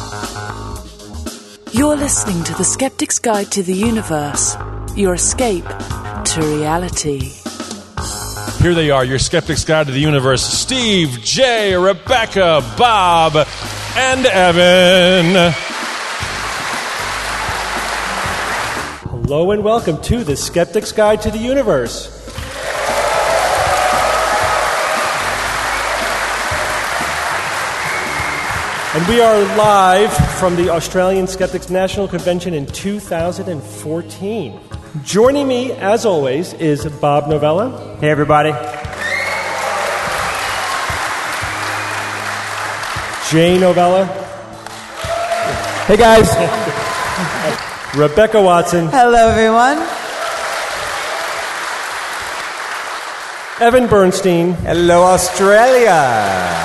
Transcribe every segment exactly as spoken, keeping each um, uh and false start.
You're listening to The Skeptic's Guide to the Universe, your escape to reality. Here they are, your Skeptic's Guide to the Universe, Steve, Jay, Rebecca, Bob, and Evan. Hello and welcome to The Skeptic's Guide to the Universe. And we are live from the Australian Skeptics National Convention in two thousand fourteen. Joining me, as always, is Bob Novella. Hey, everybody. Jay Novella. Hey, guys. Rebecca Watson. Hello, everyone. Evan Bernstein. Hello, Australia.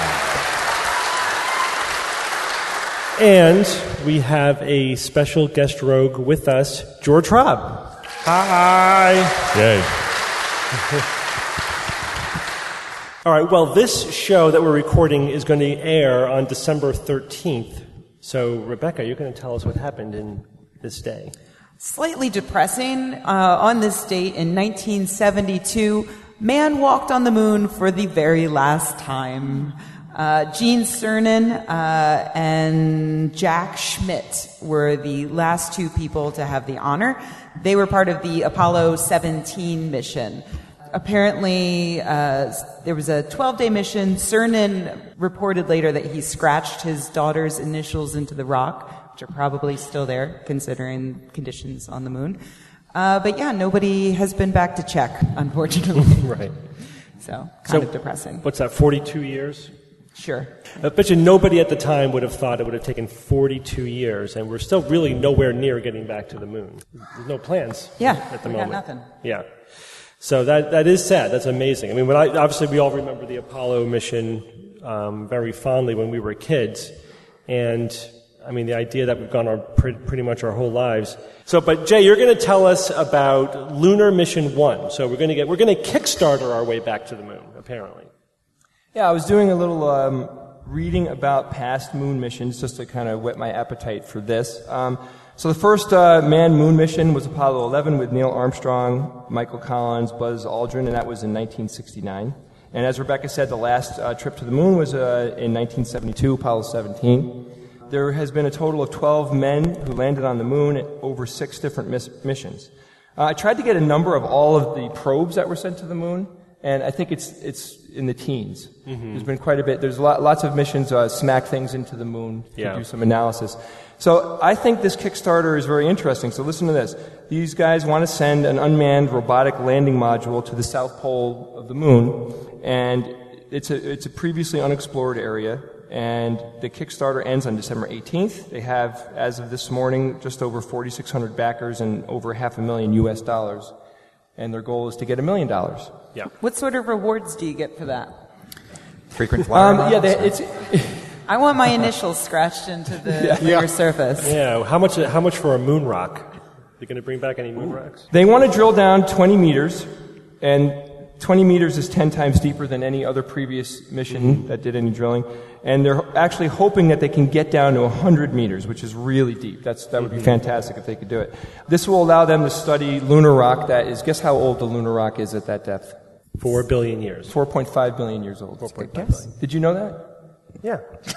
And we have a special guest rogue with us, George Robb. Hi. Yay. All right, well, this show that we're recording is going to air on December thirteenth. So, Rebecca, you're going to tell us what happened in this day. Slightly depressing. Uh, on this date in nineteen seventy-two, man walked on the moon for the very last time. Uh, Gene Cernan uh, and Jack Schmitt were the last two people to have the honor. They were part of the Apollo seventeen mission. Apparently, uh, there was a twelve-day mission. Cernan reported later that he scratched his daughter's initials into the rock, which are probably still there, considering conditions on the moon. Uh, but yeah, nobody has been back to check, unfortunately. Right. So, kind So, of depressing. What's that, forty-two years? Sure. I bet you nobody at the time would have thought it would have taken forty-two years, and we're still really nowhere near getting back to the moon. There's no plans Yeah, at the we moment. got nothing. Yeah. So that that is sad. That's amazing. I mean, when I, obviously we all remember the Apollo mission um, very fondly when we were kids, and I mean the idea that we've gone our pre- pretty much our whole lives. So, but Jay, you're going to tell us about Lunar Mission One. So we're going to get we're going to Kickstarter our way back to the moon, apparently. Yeah, I was doing a little um, reading about past moon missions just to kind of whet my appetite for this. Um, so the first uh, manned moon mission was Apollo eleven with Neil Armstrong, Michael Collins, Buzz Aldrin, and that was in nineteen sixty-nine. And as Rebecca said, the last uh, trip to the moon was uh, in nineteen seventy-two, Apollo seventeen. There has been a total of twelve men who landed on the moon at over six different miss- missions. Uh, I tried to get a number of all of the probes that were sent to the moon, and I think it's it's in the teens. Mm-hmm. There's been quite a bit. There's lot, lots of missions uh, smack things into the moon to yeah. do some analysis. So I think this Kickstarter is very interesting. So listen to this. These guys want to send an unmanned robotic landing module to the south pole of the moon, and it's a it's a previously unexplored area. And the Kickstarter ends on December eighteenth. They have, as of this morning, just over forty-six hundred backers and over half a million U S dollars. And their goal is to get a million dollars. Yeah. What sort of rewards do you get for that? Frequent flyer Um, yeah, they, it's. I want my initials scratched into the Yeah. lunar Yeah. surface. Yeah. How much? How much for a moon rock? You going to bring back any moon rocks? They want to drill down twenty meters, and twenty meters is ten times deeper than any other previous mission mm-hmm. that did any drilling. And they're actually hoping that they can get down to one hundred meters, which is really deep. That's, that would be fantastic if they could do it. This will allow them to study lunar rock that is, guess how old the lunar rock is at that depth? Four billion years. four point five billion years old. four point five billion. Did you know that? Yeah.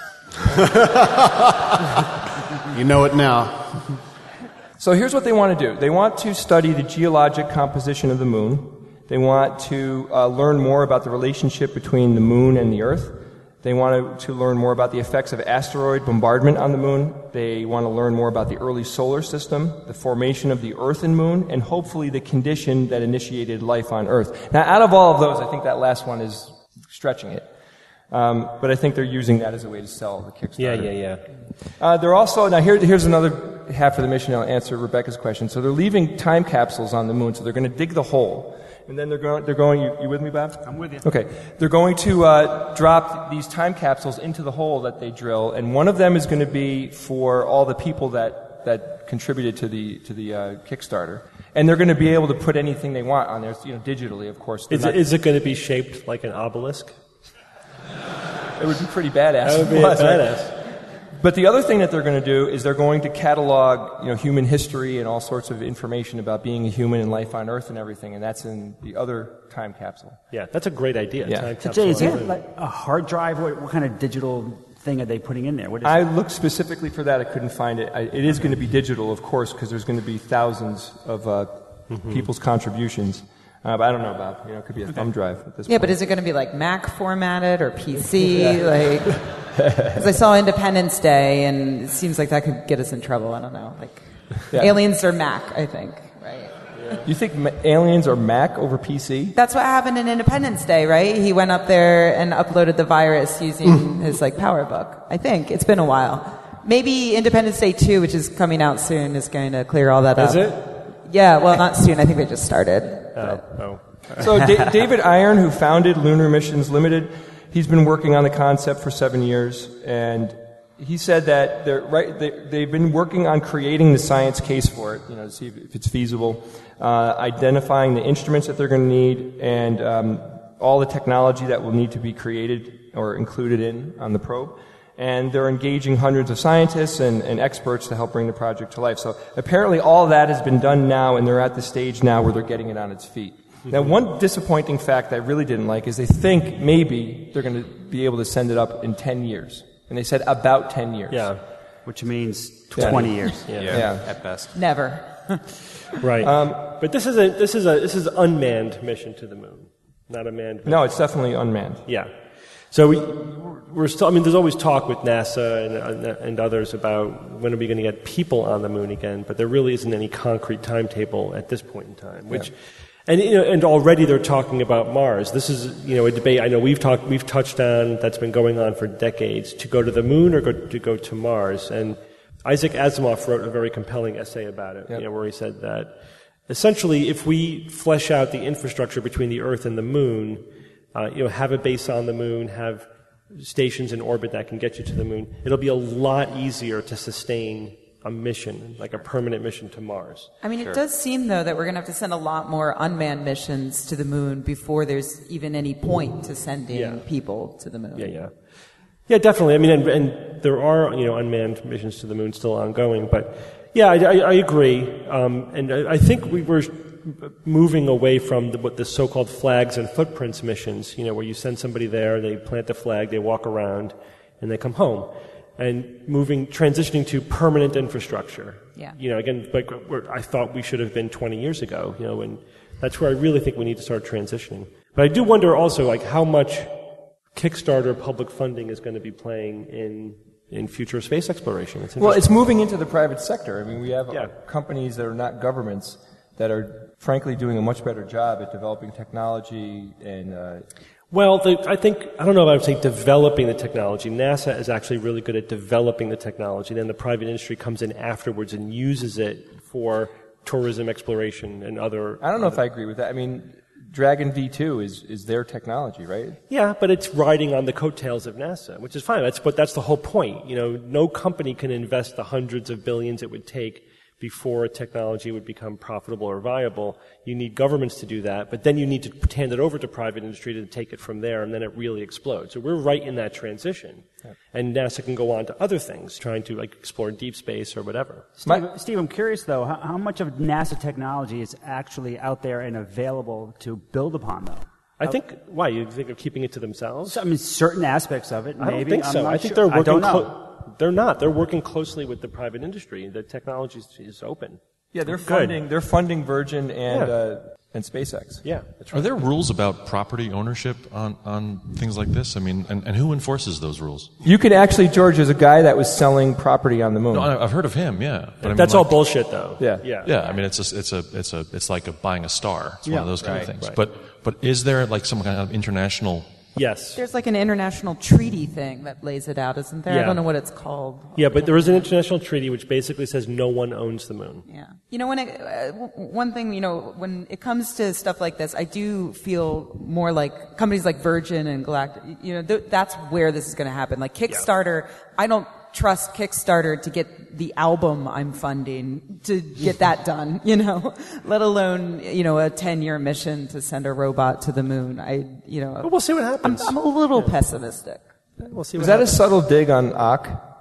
You know it now. So here's what they want to do. They want to study the geologic composition of the moon. They want to uh, learn more about the relationship between the moon and the Earth. They want to, to learn more about the effects of asteroid bombardment on the moon. They want to learn more about the early solar system, the formation of the Earth and moon, and hopefully the condition that initiated life on Earth. Now, out of all of those, I think that last one is stretching it. Um, but I think they're using that as a way to sell the Kickstarter. Yeah, yeah, yeah. Uh, they're also, now here, here's another half of the mission. I'll answer Rebecca's question. So they're leaving time capsules on the moon. So they're going to dig the hole. And then they're going, they're going, you, you with me, Bob? I'm with you. Okay. They're going to uh, drop these time capsules into the hole that they drill, and one of them is going to be for all the people that, that contributed to the, to the uh, Kickstarter. And they're going to be able to put anything they want on there, you know, digitally, of course. Is it, is it going to be shaped like an obelisk? It would be pretty badass. That would be Was, right? badass. But the other thing that they're going to do is they're going to catalog, you know, human history and all sorts of information about being a human and life on Earth and everything, and that's in the other time capsule. Yeah, that's a great idea. Yeah. Time So capsule Jay, is on it the moon. like a hard drive? What, what kind of digital thing are they putting in there? What is I it? looked specifically for that. I couldn't find it. I, it is going to be digital, of course, because there's going to be thousands of uh, Mm-hmm. people's contributions. Uh, but I don't know about, you know, it could be a thumb drive at this Yeah, point. but is it going to be like Mac formatted or P C? Like, because I saw Independence Day, and it seems like that could get us in trouble. I don't know. Like, Yeah. aliens are Mac, I think, right? You think ma- aliens are Mac over P C? That's what happened in Independence Day, right? He went up there and uploaded the virus using his like PowerBook. I think it's been a while. Maybe Independence Day two, which is coming out soon, is going to clear all that up. Is it? Yeah, well, not soon. I think they just started. Oh, oh. So da- David Iron, who founded Lunar Missions Limited, he's been working on the concept for seven years, and he said that they're right. They, they've been working on creating the science case for it, you know, to see if, if it's feasible, uh, identifying the instruments that they're going to need, and um, all the technology that will need to be created or included in on the probe. And they're engaging hundreds of scientists and, and experts to help bring the project to life. So apparently all that has been done now, and they're at the stage now where they're getting it on its feet. Now, one disappointing fact I really didn't like is they think maybe they're going to be able to send it up in ten years. And they said about ten years. Yeah, Which means Yeah. twenty years. yeah, Yeah. At best. Never. right. Um, but this is a this is a this is an unmanned mission to the moon, not a manned mission. No, it's definitely unmanned. Yeah. So we, we're still, I mean, there's always talk with NASA and, and others about when are we going to get people on the moon again, but there really isn't any concrete timetable at this point in time, which, Yeah. and, you know, and already they're talking about Mars. This is, you know, a debate I know we've talked, we've touched on that's been going on for decades, to go to the moon or go, to go to Mars. And Isaac Asimov wrote a very compelling essay about it, Yep. you know, where he said that essentially if we flesh out the infrastructure between the Earth and the moon, Uh, you know, have a base on the moon, have stations in orbit that can get you to the moon. It'll be a lot easier to sustain a mission, like a permanent mission to Mars. I mean, it does seem, though, that we're going to have to send a lot more unmanned missions to the moon before there's even any point to sending Yeah. people to the moon. Yeah, yeah. Yeah, definitely. I mean, and, and there are, you know, unmanned missions to the moon still ongoing, but yeah, I, I, I agree. Um, and I, I think we were moving away from the, what the so-called flags and footprints missions, you know, where you send somebody there, they plant the flag, they walk around, and they come home. And moving, transitioning to permanent infrastructure. Yeah. You know, again, like where I thought we should have been twenty years ago, you know, and that's where I really think we need to start transitioning. But I do wonder also, like, how much Kickstarter public funding is going to be playing in in future space exploration. It's Well, it's moving into the private sector. I mean, we have Yeah. companies that are not governments that are, frankly, doing a much better job at developing technology and. Uh, Well, the, I think, I don't know if I would say developing the technology. NASA is actually really good at developing the technology. Then the private industry comes in afterwards and uses it for tourism exploration and other... I don't know if I agree with that. I mean, Dragon V two is, is their technology, right? Yeah, but it's riding on the coattails of NASA, which is fine. That's, but that's the whole point. You know, no company can invest the hundreds of billions it would take before a technology would become profitable or viable. You need governments to do that, but then you need to hand it over to private industry to take it from there, and then it really explodes. So we're right in that transition. Yeah. And NASA can go on to other things, trying to like explore deep space or whatever. Steve, Steve, I'm curious, though, how, how much of NASA technology is actually out there and available to build upon, though? I think, why, you think of keeping it to themselves? So, I mean, certain aspects of it, maybe. I don't think so. I'm not I think sure. they're working I don't know. clo- They're not. They're working closely with the private industry. The technology is, is open. Yeah, they're Good. funding. They're funding Virgin and Yeah. uh, and SpaceX. Yeah, that's Are right. there rules about property ownership on, on things like this? I mean, and, and who enforces those rules? You could actually, George, there's a guy that was selling property on the moon. No, I- I've heard of him, yeah. But I mean, That's like- all bullshit, though. Yeah. Yeah. Yeah, I mean, it's a, it's a, it's a, it's like a buying a star. It's one of those kind of right, things. right. But, but is there like some kind of international? Yes. There's like an international treaty thing that lays it out, isn't there? I Yeah. don't know what it's called. Yeah, but there is an international treaty which basically says no one owns the moon. Yeah. You know, when it, uh, w- one thing, you know, when it comes to stuff like this, I do feel more like companies like Virgin and Galactic, you know, th- that's where this is going to happen. Like Kickstarter, I don't trust Kickstarter to get the album I'm funding to get that done, you know, let alone, you know, a ten-year mission to send a robot to the moon. I, you know, But we'll see what I'm, happens. I'm a little pessimistic. We'll see Was what that a happens. subtle dig on A C K?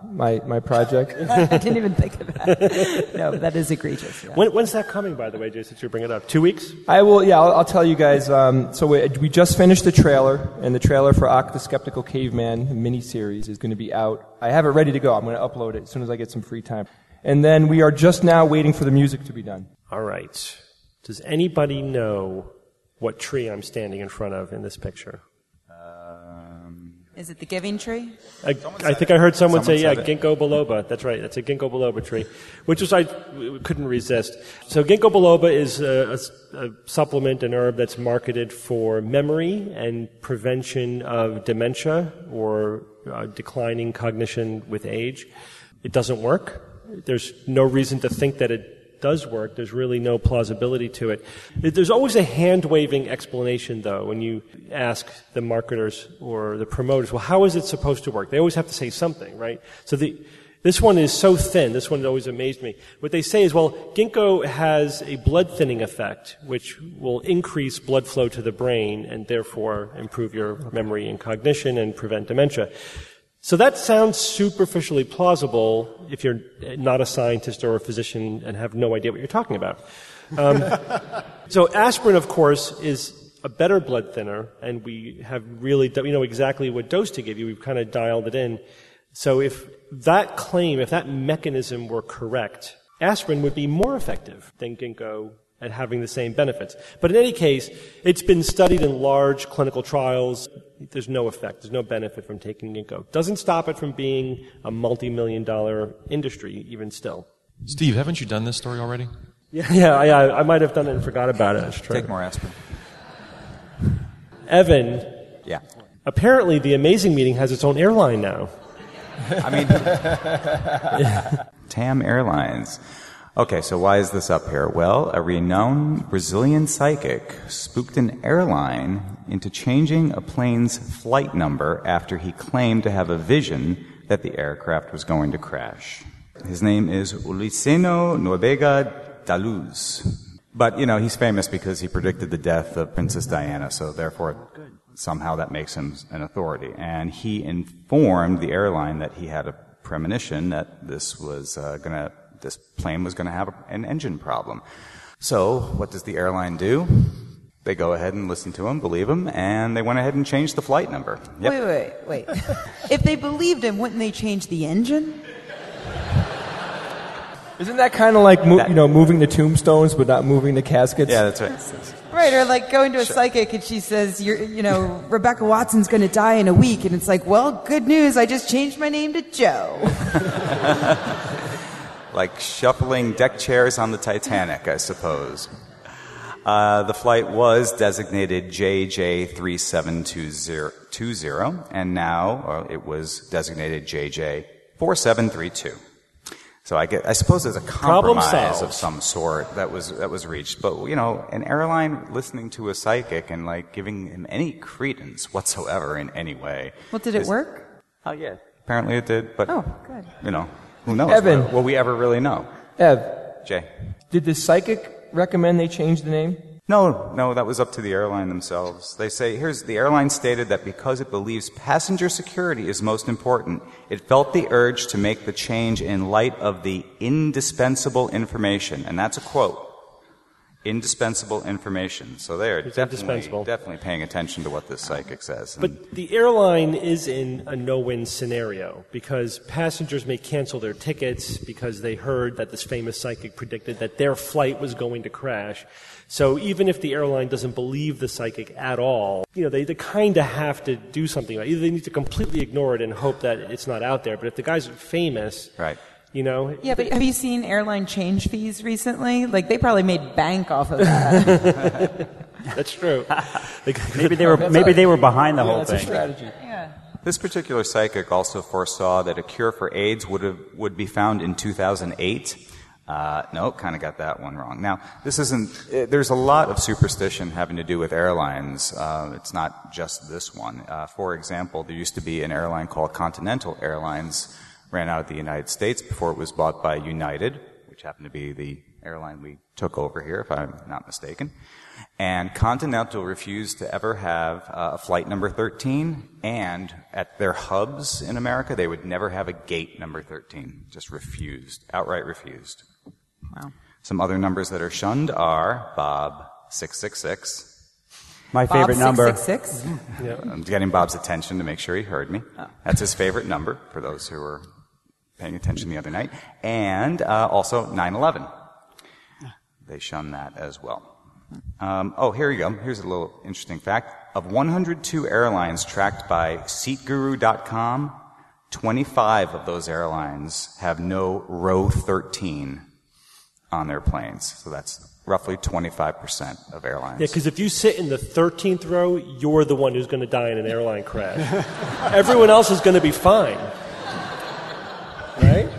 my my project. I didn't even think of that. No, that is egregious. Yeah. When, when's that coming, by the way, Jason, since you bring it up? Two weeks? I will, yeah, I'll, I'll tell you guys. Um, so we, we just finished the trailer, and the trailer for Ak the Skeptical Caveman miniseries is going to be out. I have it ready to go. I'm going to upload it as soon as I get some free time. And then we are just now waiting for the music to be done. All right. Does anybody know what tree I'm standing in front of in this picture? Is it the giving tree? I, I think I heard someone, Someone say, yeah, said it. ginkgo biloba. That's right. That's a ginkgo biloba tree, which was I couldn't resist. So ginkgo biloba is a, a, a supplement, an herb that's marketed for memory and prevention of dementia or uh, declining cognition with age. It doesn't work. There's no reason to think that it does work. There's really no plausibility to it. There's always a hand-waving explanation, though, when you ask the marketers or the promoters, well, how is it supposed to work? They always have to say something, right? So the, this one is so thin. This one always amazed me. What they say is, well, ginkgo has a blood-thinning effect, which will increase blood flow to the brain and therefore improve your memory and cognition and prevent dementia. So that sounds superficially plausible if you're not a scientist or a physician and have no idea what you're talking about. Um, so aspirin, of course, is a better blood thinner, and we have really, we know exactly what dose to give you. We've kind of dialed it in. So if that claim, if that mechanism were correct, aspirin would be more effective than ginkgo at having the same benefits. But in any case, it's been studied in large clinical trials. There's no effect. There's no benefit from taking ginkgo. Doesn't stop it from being a multi-million dollar industry, even still. Steve, haven't you done this story already? Yeah, yeah, I, I, I might have done it and forgot about it. I should try. Take more aspirin. Evan, Yeah. apparently the Amazing Meeting has its own airline now. I mean, T A M Airlines. Okay, so why is this up here? Well, a renowned Brazilian psychic spooked an airline into changing a plane's flight number after he claimed to have a vision that the aircraft was going to crash. His name is Uliceno Norbega da Luz. But, you know, he's famous because he predicted the death of Princess Diana, so therefore somehow that makes him an authority. And he informed the airline that he had a premonition that this was uh, going to this plane was going to have a, an engine problem. So what does the airline do? They go ahead and listen to him, believe him, and they went ahead and changed the flight number. Yep. Wait, wait, wait. If they believed him, wouldn't they change the engine? Isn't that kind of like mo- you know moving the tombstones but not moving the caskets? Yeah, that's right. Right, or like going to a psychic and she says, "You're, you know, Rebecca Watson's going to die in a week," and it's like, "Well, good news, I just changed my name to Joe." Like shuffling deck chairs on the Titanic, I suppose. Uh, the flight was designated J J three seven two zero, and now uh, it was designated J J four seven three two. So I, get, I suppose there's a compromise of some sort that was that was reached. But, you know, an airline listening to a psychic and, like, giving him any credence whatsoever in any way. Well, did it work? Oh, yeah. Apparently it did, but, Oh, good. you know, who knows? Evan. Will, will we ever really know? Ev, Jay? did the psychic recommend they change the name? No, no, that was up to the airline themselves. They say, here's, the airline stated that because it believes passenger security is most important, it felt the urge to make the change in light of the indispensable information. And that's a quote. Indispensable information. So they're It's definitely, indispensable. definitely paying attention to what this psychic says. And But the airline is in a no-win scenario because passengers may cancel their tickets because they heard that this famous psychic predicted that their flight was going to crash. So even if the airline doesn't believe the psychic at all, you know, they, they kind of have to do something about it. Either they need to completely ignore it and hope that it's not out there. But if the guy's famous, right. you know. Yeah, but have you seen airline change fees recently? Like, they probably made bank off of that. That's true. Maybe they were maybe they were behind the Yeah, whole that's a thing. strategy. Yeah. This particular psychic also foresaw that a cure for AIDS would have, would be found in two thousand eight. Uh, no, kind of got that one wrong. Now, this isn't, uh, there's a lot of superstition having to do with airlines. Uh, it's not just this one. Uh, for example, there used to be an airline called Continental Airlines, ran out of the United States before it was bought by United, which happened to be the airline we took over here, if I'm not mistaken. And Continental refused to ever have uh, a flight number thirteen, and at their hubs in America, they would never have a gate number thirteen. Just refused, outright refused. Wow. Some other numbers that are shunned are Bob six six six. My Bob favorite number. six six six? Yeah. I'm getting Bob's attention to make sure he heard me. Oh. That's his favorite number, for those who were paying attention the other night. And uh, also nine eleven. They shun that as well. Um, oh, here you go. Here's a little interesting fact. Of one hundred two airlines tracked by seat guru dot com, twenty-five of those airlines have no row thirteen on their planes. So that's roughly twenty-five percent of airlines. Yeah, because if you sit in the thirteenth row, you're the one who's going to die in an airline crash. Everyone else is going to be fine. Right?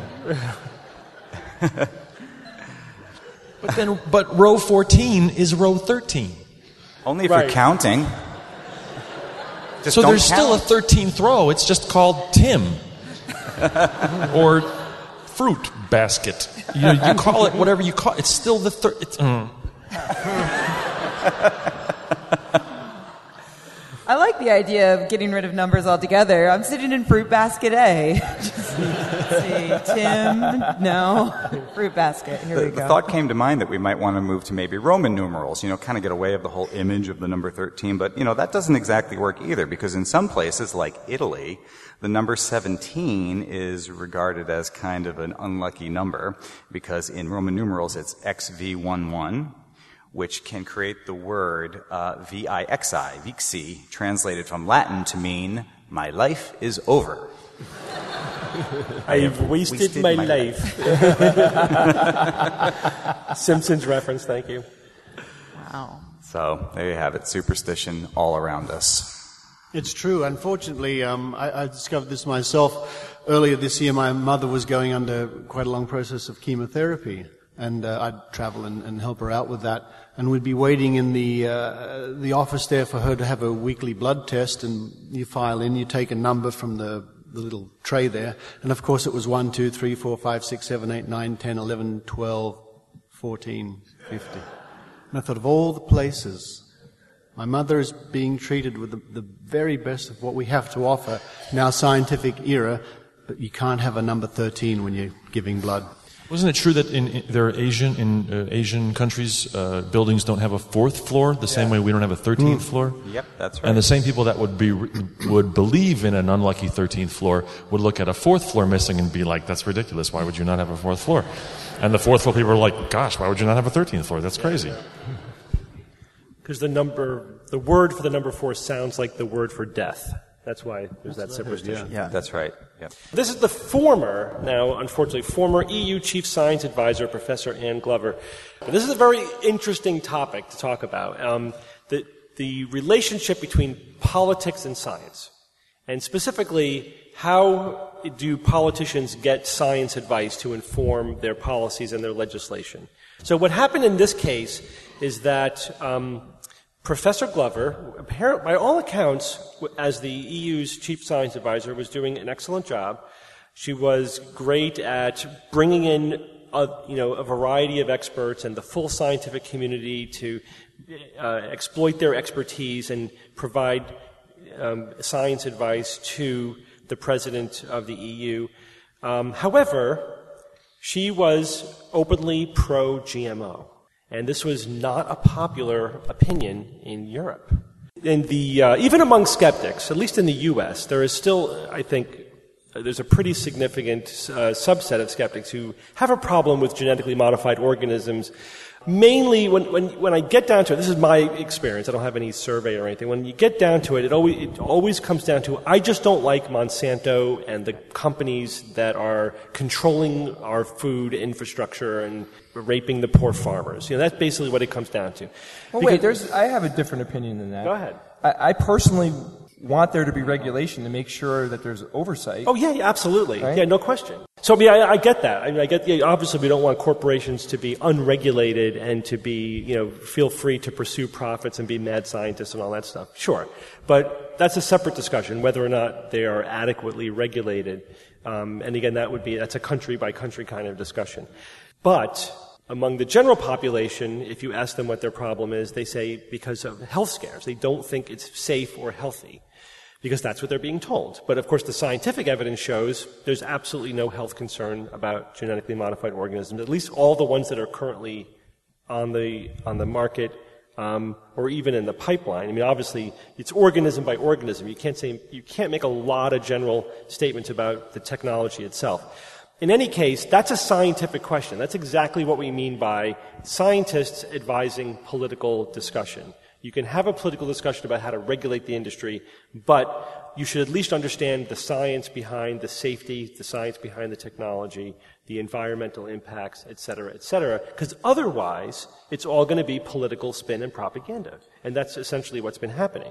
But then, but row fourteen is row thirteen. Only if Right. you're counting. Just So don't there's still a count. thirteenth row. It's just called Tim. Or fruit basket. You know, you call it whatever you call it. It's still the third. Mm. I like the idea of getting rid of numbers altogether. I'm sitting in fruit basket A. Just, let's see, Tim, no, fruit basket. Here The, we the go. thought came to mind that we might want to move to maybe Roman numerals, you know, kind of get away of the whole image of the number thirteen. But, you know, that doesn't exactly work either, because in some places, like Italy, the number seventeen is regarded as kind of an unlucky number, because in Roman numerals it's X V eleven, which can create the word uh, V I X I, vixi, translated from Latin to mean, my life is over. I've wasted, wasted my, my life. Simpsons reference, thank you. Wow. So there you have it, superstition all around us. It's true. Unfortunately, um, I, I discovered this myself earlier this year. My mother was going under quite a long process of chemotherapy, and uh, I'd travel and, and help her out with that. And we'd be waiting in the uh, the office there for her to have a weekly blood test, and you file in, you take a number from the, the little tray there, and of course it was one, two, three, four, five, six, seven, eight, nine, ten, eleven, twelve, fourteen, fifteen. And I thought, of all the places, my mother is being treated with the, the very best of what we have to offer in our scientific era, but you can't have a number thirteen when you're giving blood. Wasn't it true that in, in there are Asian in uh, Asian countries uh, buildings don't have a fourth floor the same way we don't have a thirteenth floor? Yep, that's right. And the same people that would be would believe in an unlucky thirteenth floor would look at a fourth floor missing and be like, "That's ridiculous. Why would you not have a fourth floor?" And the fourth floor people are like, "Gosh, why would you not have a thirteenth floor? That's crazy." Because the number, the word for the number four sounds like the word for death. That's why there's that superstition. Yeah, that's right. Yep. This is the former, now unfortunately, former E U Chief Science Advisor, Professor Ann Glover. But this is a very interesting topic to talk about, um, the, the relationship between politics and science. And specifically, how do politicians get science advice to inform their policies and their legislation? So what happened in this case is that um, Professor Glover, apparent, by all accounts, as the E U's chief science advisor, was doing an excellent job. She was great at bringing in a, you know, a variety of experts and the full scientific community to uh, exploit their expertise and provide um, science advice to the president of the E U. Um, however, she was openly pro-G M O. And this was not a popular opinion in Europe. In the, uh, even among skeptics, at least in the U S, there is still, I think, uh, there's a pretty significant uh, subset of skeptics who have a problem with genetically modified organisms. Mainly, when, when, when I get down to it, this is my experience, I don't have any survey or anything, when you get down to it, it always, it always comes down to, I just don't like Monsanto and the companies that are controlling our food infrastructure and raping the poor farmers. You know, that's basically what it comes down to. Well, Because- wait, there's, I have a different opinion than that. Go ahead. I, I personally want there to be regulation to make sure that there's oversight. Oh, yeah, yeah, absolutely. Right? Yeah, no question. So, I mean, I, I get that. I mean, I get, yeah, obviously we don't want corporations to be unregulated and to be, you know, feel free to pursue profits and be mad scientists and all that stuff. Sure. But that's a separate discussion, whether or not they are adequately regulated. Um, and again, that would be, that's a country by country kind of discussion. But Among the general population, if you ask them what their problem is, they say because of health scares. They don't think it's safe or healthy, because that's what they're being told. But of course, the scientific evidence shows there's absolutely no health concern about genetically modified organisms, at least all the ones that are currently on the on the market, um, or even in the pipeline. I mean, obviously, it's organism by organism. You can't say you can't make a lot of general statements about the technology itself. In any case, that's a scientific question. That's exactly what we mean by scientists advising political discussion. You can have a political discussion about how to regulate the industry, but you should at least understand the science behind the safety, the science behind the technology, the environmental impacts, et cetera, et cetera, because otherwise it's all going to be political spin and propaganda. And that's essentially what's been happening.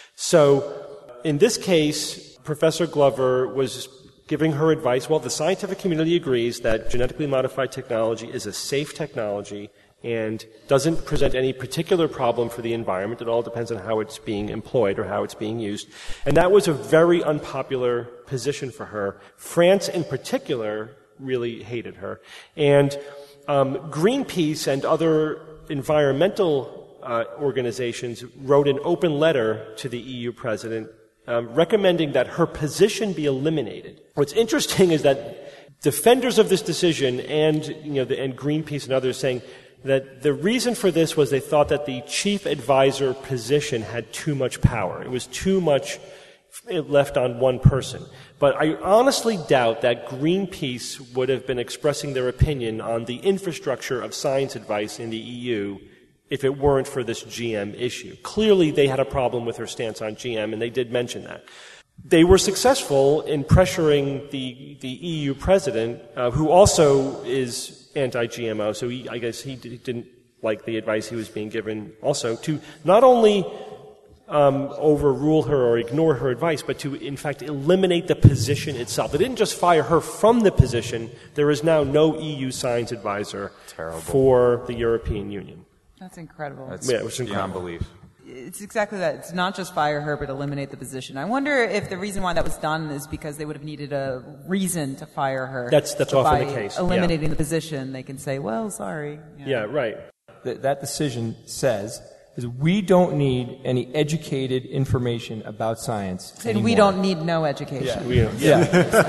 So in this case, Professor Glover was giving her advice. Well, the scientific community agrees that genetically modified technology is a safe technology and doesn't present any particular problem for the environment. It all depends on how it's being employed or how it's being used. And that was a very unpopular position for her. France, in particular, really hated her. And um, Greenpeace and other environmental uh, organizations wrote an open letter to the E U president Um, recommending that her position be eliminated. What's interesting is that defenders of this decision and, you know, the, and Greenpeace and others saying that the reason for this was they thought that the chief advisor position had too much power. It was too much left on one person. But I honestly doubt that Greenpeace would have been expressing their opinion on the infrastructure of science advice in the E U if it weren't for this G M issue. Clearly, they had a problem with her stance on G M, and they did mention that. They were successful in pressuring the, the E U president, uh, who also is anti-G M O, so he, I guess he d- didn't like the advice he was being given also, to not only um, overrule her or ignore her advice, but to, in fact, eliminate the position itself. They didn't just fire her from the position. There is now no E U science advisor Terrible. for the European Union. That's incredible. That's Yeah, it was incredible. beyond belief. It's exactly that. It's not just fire her, but eliminate the position. I wonder if the reason why that was done is because they would have needed a reason to fire her. That's that's so often by the case. eliminating yeah. the position, they can say, well, sorry. You know. Yeah, right. That, that decision says is we don't need any educated information about science And anymore. we don't need no education. We, yeah.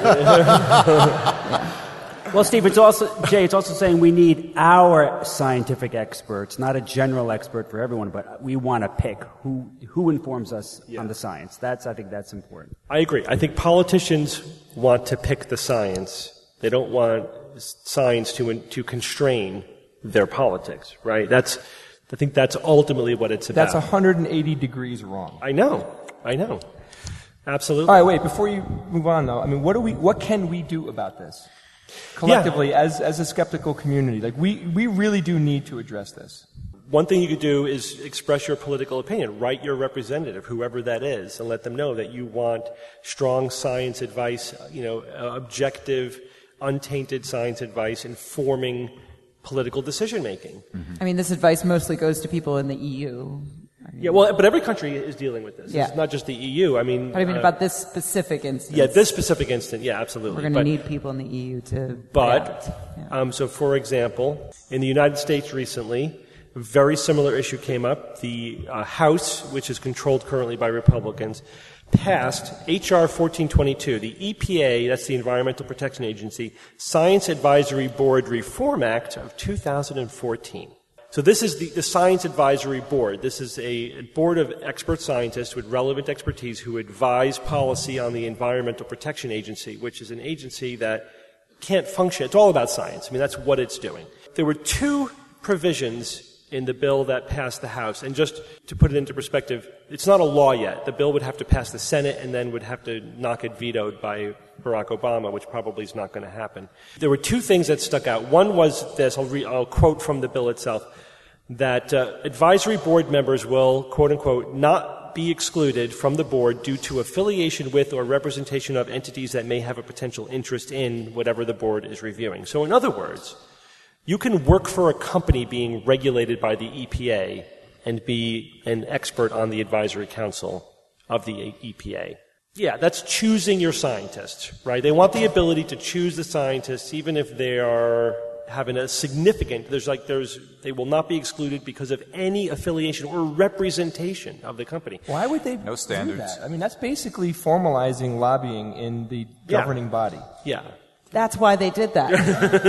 Well, Steve, it's also, Jay, it's also saying we need our scientific experts, not a general expert for everyone, but we want to pick who who informs us Yeah. on the science. That's, I think that's important. I agree. I think politicians want to pick the science. They don't want science to to constrain their politics, right? That's, I think that's ultimately what it's about. That's one hundred eighty degrees wrong. I know. I know. Absolutely. All right, wait, before you move on, though, I mean, what do we, what can we do about this? Collectively, Yeah. as, as a skeptical community, like, we, we really do need to address this. One thing you could do is express your political opinion. Write your representative, whoever that is, and let them know that you want strong science advice, you know, uh, objective, untainted science advice informing political decision making. Mm-hmm. I mean, this advice mostly goes to people in the E U. I mean, Yeah, well, but every country is dealing with this. Yeah. It's not just the E U. I mean, But I mean, uh, about this specific instance. yeah, this specific instant, yeah, absolutely. We're going to But- need people in the E U to But, react. Yeah. um, so for example, in the United States recently, a very similar issue came up. The uh, House, which is controlled currently by Republicans, passed H R fourteen twenty-two, the E P A, that's the Environmental Protection Agency, Science Advisory Board Reform Act of two thousand fourteen. So this is the, the Science Advisory Board. This is a board of expert scientists with relevant expertise who advise policy on the Environmental Protection Agency, which is an agency that can't function. It's all about science. I mean, that's what it's doing. There were two provisions in the bill that passed the House. And just to put it into perspective, it's not a law yet. The bill would have to pass the Senate and then would have to knock it vetoed by Barack Obama, which probably is not going to happen. There were two things that stuck out. One was this, I'll, re- I'll quote from the bill itself, that uh, advisory board members will, quote unquote, not be excluded from the board due to affiliation with or representation of entities that may have a potential interest in whatever the board is reviewing. So in other words, you can work for a company being regulated by the E P A and be an expert on the advisory council of the E P A. Yeah, that's choosing your scientists, right? They want the ability to choose the scientists even if they are having a significant, there's like, there's, they will not be excluded because of any affiliation or representation of the company. Why would they No do standards. that? I mean, that's basically formalizing lobbying in the Yeah. governing body. Yeah. That's why they did that.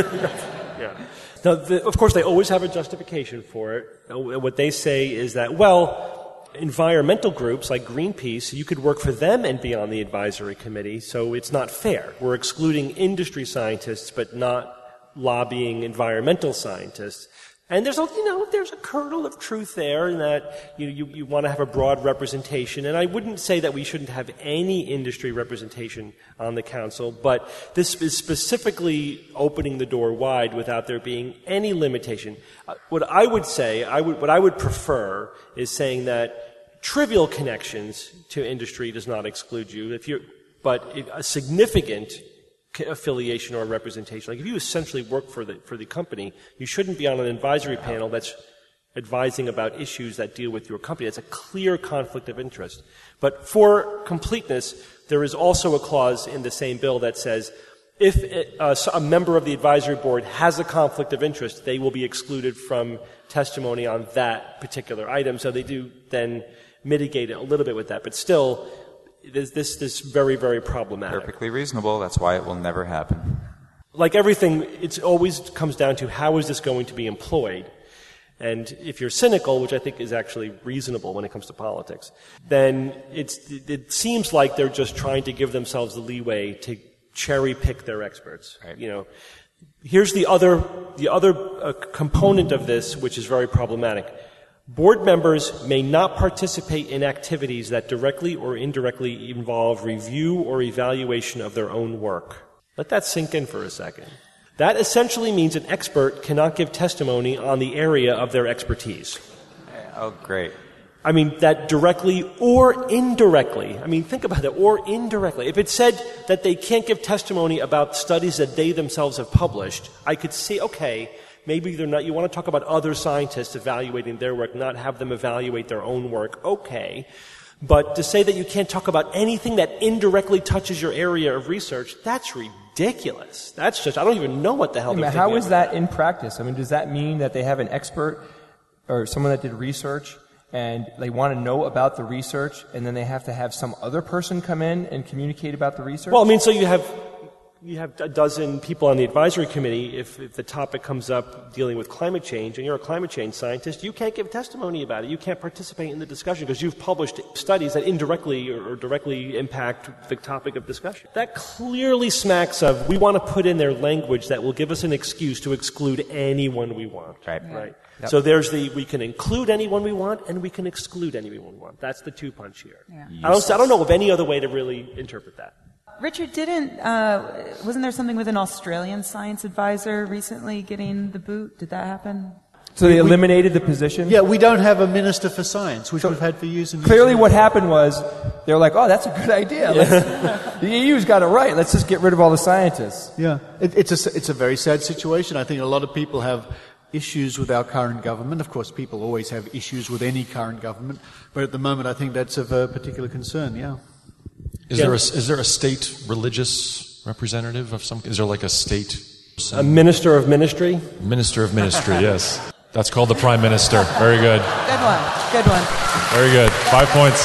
Yeah. Now, the, of course, they always have a justification for it. Uh, What they say is that, well, environmental groups like Greenpeace, you could work for them and be on the advisory committee, so it's not fair. We're excluding industry scientists, but not lobbying environmental scientists. And there's a, you know, there's a kernel of truth there in that you, you, you want to have a broad representation. And I wouldn't say that we shouldn't have any industry representation on the council, but this is specifically opening the door wide without there being any limitation. Uh, what I would say, I would, what I would prefer is saying that trivial connections to industry does not exclude you. If you, but it, a significant affiliation or representation. Like if you essentially work for the for the company, you shouldn't be on an advisory panel that's advising about issues that deal with your company. That's a clear conflict of interest. But for completeness, there is also a clause in the same bill that says if it, uh, a member of the advisory board has a conflict of interest, they will be excluded from testimony on that particular item. So they do then mitigate it a little bit with that. But still, This, this, this very, very problematic. Perfectly reasonable. That's why it will never happen. Like everything, it always comes down to how is this going to be employed? And if you're cynical, which I think is actually reasonable when it comes to politics, then it's, it seems like they're just trying to give themselves the leeway to cherry pick their experts. Right. You know, here's the other, the other uh, component of this, which is very problematic. Board members may not participate in activities that directly or indirectly involve review or evaluation of their own work. Let that sink in for a second. That essentially means an expert cannot give testimony on the area of their expertise. Oh, great. I mean, that directly or indirectly. I mean, think about that, or indirectly. If it said that they can't give testimony about studies that they themselves have published, I could say, okay, maybe they're not, you want to talk about other scientists evaluating their work, not have them evaluate their own work, okay. But to say that you can't talk about anything that indirectly touches your area of research, that's ridiculous. That's just, I don't even know what the hell I mean, they're how thinking is of. that in practice? I mean, does that mean that they have an expert or someone that did research and they want to know about the research and then they have to have some other person come in and communicate about the research? Well, I mean, so you have you have a dozen people on the advisory committee. If, if the topic comes up dealing with climate change and you're a climate change scientist, you can't give testimony about it. You can't participate in the discussion because you've published studies that indirectly or, or directly impact the topic of discussion. That clearly smacks of we want to put in their language that will give us an excuse to exclude anyone we want. Right. Right. Yep. So there's the, we can include anyone we want and we can exclude anyone we want. That's the two punch here. Yeah. I don't, I don't know of any other way to really interpret that. Richard, didn't, uh, wasn't there something with an Australian science advisor recently getting the boot? Did that happen? So they eliminated the position? Yeah, we don't have a minister for science, which we've had for years and years. Clearly and what years. happened was they were like, oh, that's a good idea. Let's- the E U's got it right. Let's just get rid of all the scientists. Yeah, it, it's a it's a very sad situation. I think a lot of people have issues with our current government. Of course, people always have issues with any current government, but at the moment, I think that's of a particular concern. Yeah. Is Yeah. there a, is there a state religious representative of some? Is there like a state A minister of ministry? minister of ministry? Yes, that's called the prime minister. Very good, Good one. Good one. very good. Five points.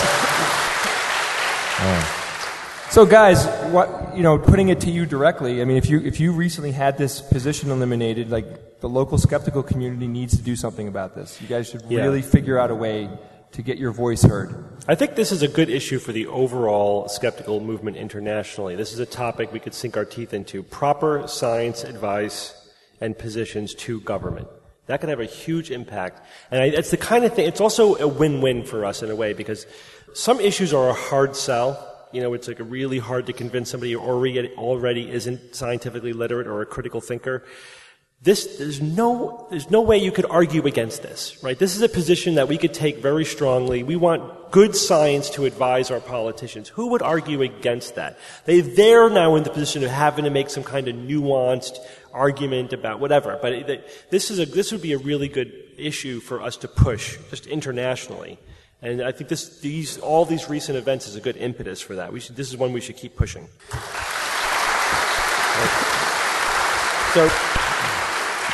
So, guys, what you know, putting it to you directly. I mean, if you if you recently had this position eliminated, like the local skeptical community needs to do something about this. You guys should Yeah. really figure out a way to get your voice heard. I think this is a good issue for the overall skeptical movement internationally. This is a topic we could sink our teeth into. Proper science advice and positions to government. That could have a huge impact. And I, it's the kind of thing, it's also a win-win for us in a way because some issues are a hard sell. You know, it's like a really hard to convince somebody who already, already isn't scientifically literate or a critical thinker. This, there's no, there's no way you could argue against this, right? This is a position that we could take very strongly. We want good science to advise our politicians. Who would argue against that? They, they're now in the position of having to make some kind of nuanced argument about whatever. But it, this is a, this would be a really good issue for us to push, just internationally. And I think this, these, all these recent events is a good impetus for that. We should, this is one we should keep pushing. So,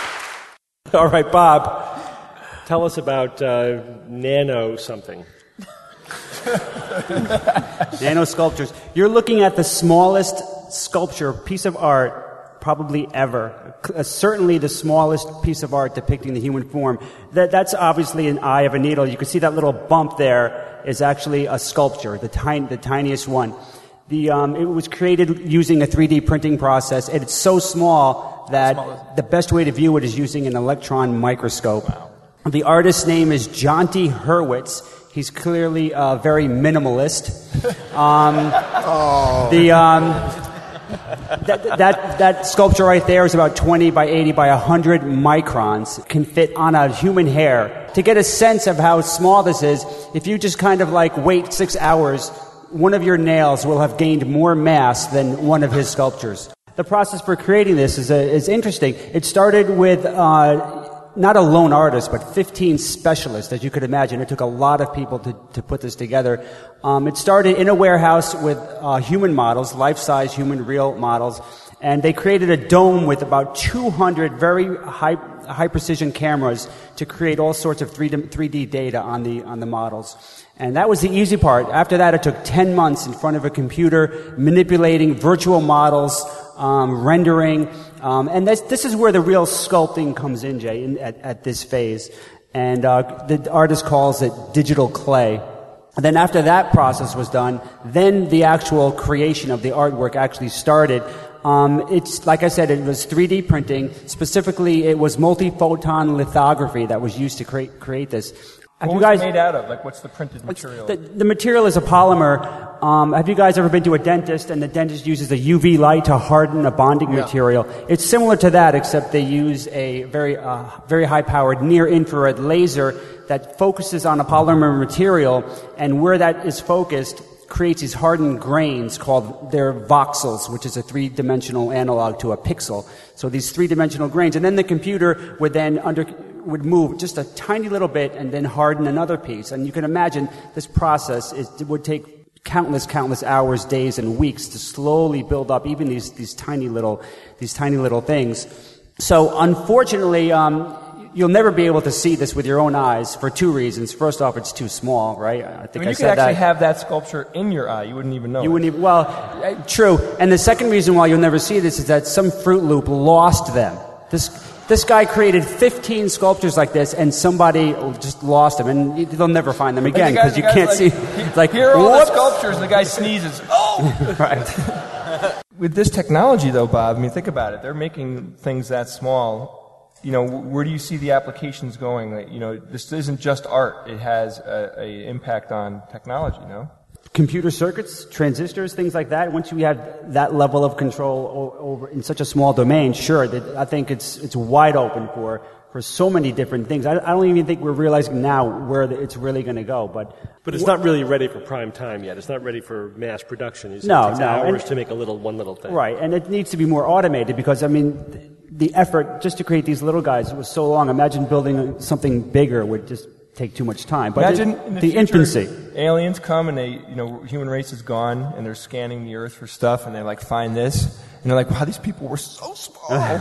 All right, Bob, tell us about uh, nano something. Nano sculptures. You're looking at the smallest sculpture, piece of art, probably ever. Uh, certainly the smallest piece of art depicting the human form. That, that's obviously an eye of a needle. You can see that little bump there is actually a sculpture, the, tiny, the tiniest one. The, um, it was created using a three D printing process, and it's so small that the best way to view it is using an electron microscope. Wow. The artist's name is Jonty Hurwitz. He's clearly uh, very minimalist. Um, oh. The um, that, that that sculpture right there is about twenty by eighty by one hundred microns. It can fit on a human hair. To get a sense of how small this is, if you just kind of like wait six hours, one of your nails will have gained more mass than one of his sculptures. The process for creating this is, a, is interesting. It started with uh, not a lone artist, but fifteen specialists, as you could imagine. It took a lot of people to, to put this together. Um, it started in a warehouse with uh, human models, life-size human real models, and they created a dome with about two hundred very high, high-precision cameras to create all sorts of three D data on the on the models. And that was the easy part. After that, it took ten months in front of a computer, manipulating virtual models, um, rendering, um, and this, this is where the real sculpting comes in, Jay, in, at, at this phase. And uh, the artist calls it digital clay. And then after that process was done, then the actual creation of the artwork actually started. Um, it's, like I said, it was three D printing. Specifically, it was multi-photon lithography that was used to create, create this. Have Have what you guys, was it made out of? Like, what's the printed material? The, the material is a polymer. Um, have you guys ever been to a dentist and the dentist uses a U V light to harden a bonding yeah. material? It's similar to that, except they use a very, uh, very high-powered near-infrared laser that focuses on a polymer material, and where that is focused creates these hardened grains called their voxels, which is a three-dimensional analog to a pixel. So these three-dimensional grains, and then the computer would then under would move just a tiny little bit and then harden another piece. And you can imagine this process is, it would take countless, countless hours, days, and weeks to slowly build up even these these tiny little these tiny little things. So unfortunately, um, you'll never be able to see this with your own eyes for two reasons. First off, it's too small, right? I think I, mean, I you said could actually that. have that sculpture in your eye. You wouldn't even know. You it. wouldn't even. Well, uh, true. And the second reason why you'll never see this is that some Fruit Loop lost them. This. This guy created fifteen sculptures like this, and somebody just lost them, and they'll never find them again because you can't like, see. Like, here are all whoops. the sculptures, and the guy sneezes. Oh, right. With this technology, though, Bob, I mean, think about it. They're making things that small. You know, where do you see the applications going? Like, you know, this isn't just art; it has a, a impact on technology. No. Computer circuits, transistors, things like that. Once you have that level of control o- over in such a small domain, sure, that I think it's it's wide open for, for so many different things. I, I don't even think we're realizing now where the, it's really going to go. But but it's wh- not really ready for prime time yet. It's not ready for mass production. It's, no, it takes no, hours and, to make a little one little thing. Right, and it needs to be more automated because I mean, the effort just to create these little guys was so long. Imagine building something bigger would just take too much time. But Imagine it, in the, the future, infancy. Aliens come and they, you know, human race is gone and they're scanning the earth for stuff and they like find this and they're like, wow, these people were so small.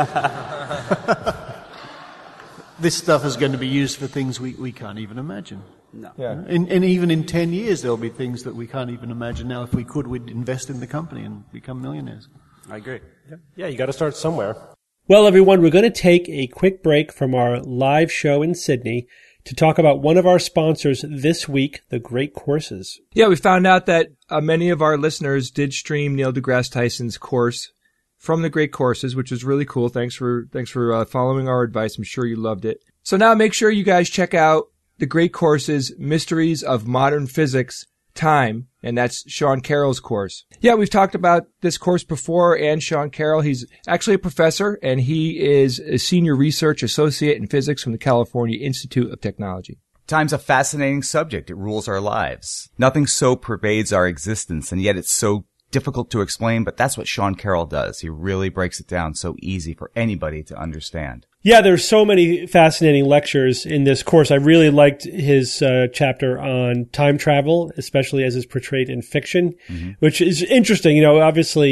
This stuff is going to be used for things we, we can't even imagine. No. Yeah. And, and even in ten years, there'll be things that we can't even imagine now. If we could, we'd invest in the company and become millionaires. I agree. Yeah, yeah you got to start somewhere. Well, everyone, we're going to take a quick break from our live show in Sydney to talk about one of our sponsors this week, The Great Courses. Yeah, we found out that uh, many of our listeners did stream Neil deGrasse Tyson's course from The Great Courses, which was really cool. Thanks for thanks for uh, following our advice. I'm sure you loved it. So now make sure you guys check out The Great Courses, Mysteries of Modern Physics, Time, and that's Sean Carroll's course. Yeah, we've talked about this course before, and Sean Carroll, he's actually a professor, and he is a senior research associate in physics from the California Institute of Technology. Time's a fascinating subject. It rules our lives. Nothing so pervades our existence, and yet it's so difficult to explain, but that's what Sean Carroll does. He really breaks it down so easy for anybody to understand. Yeah, there's so many fascinating lectures in this course. I really liked his uh, chapter on time travel, especially as it's portrayed in fiction, mm-hmm. which is interesting. You know, obviously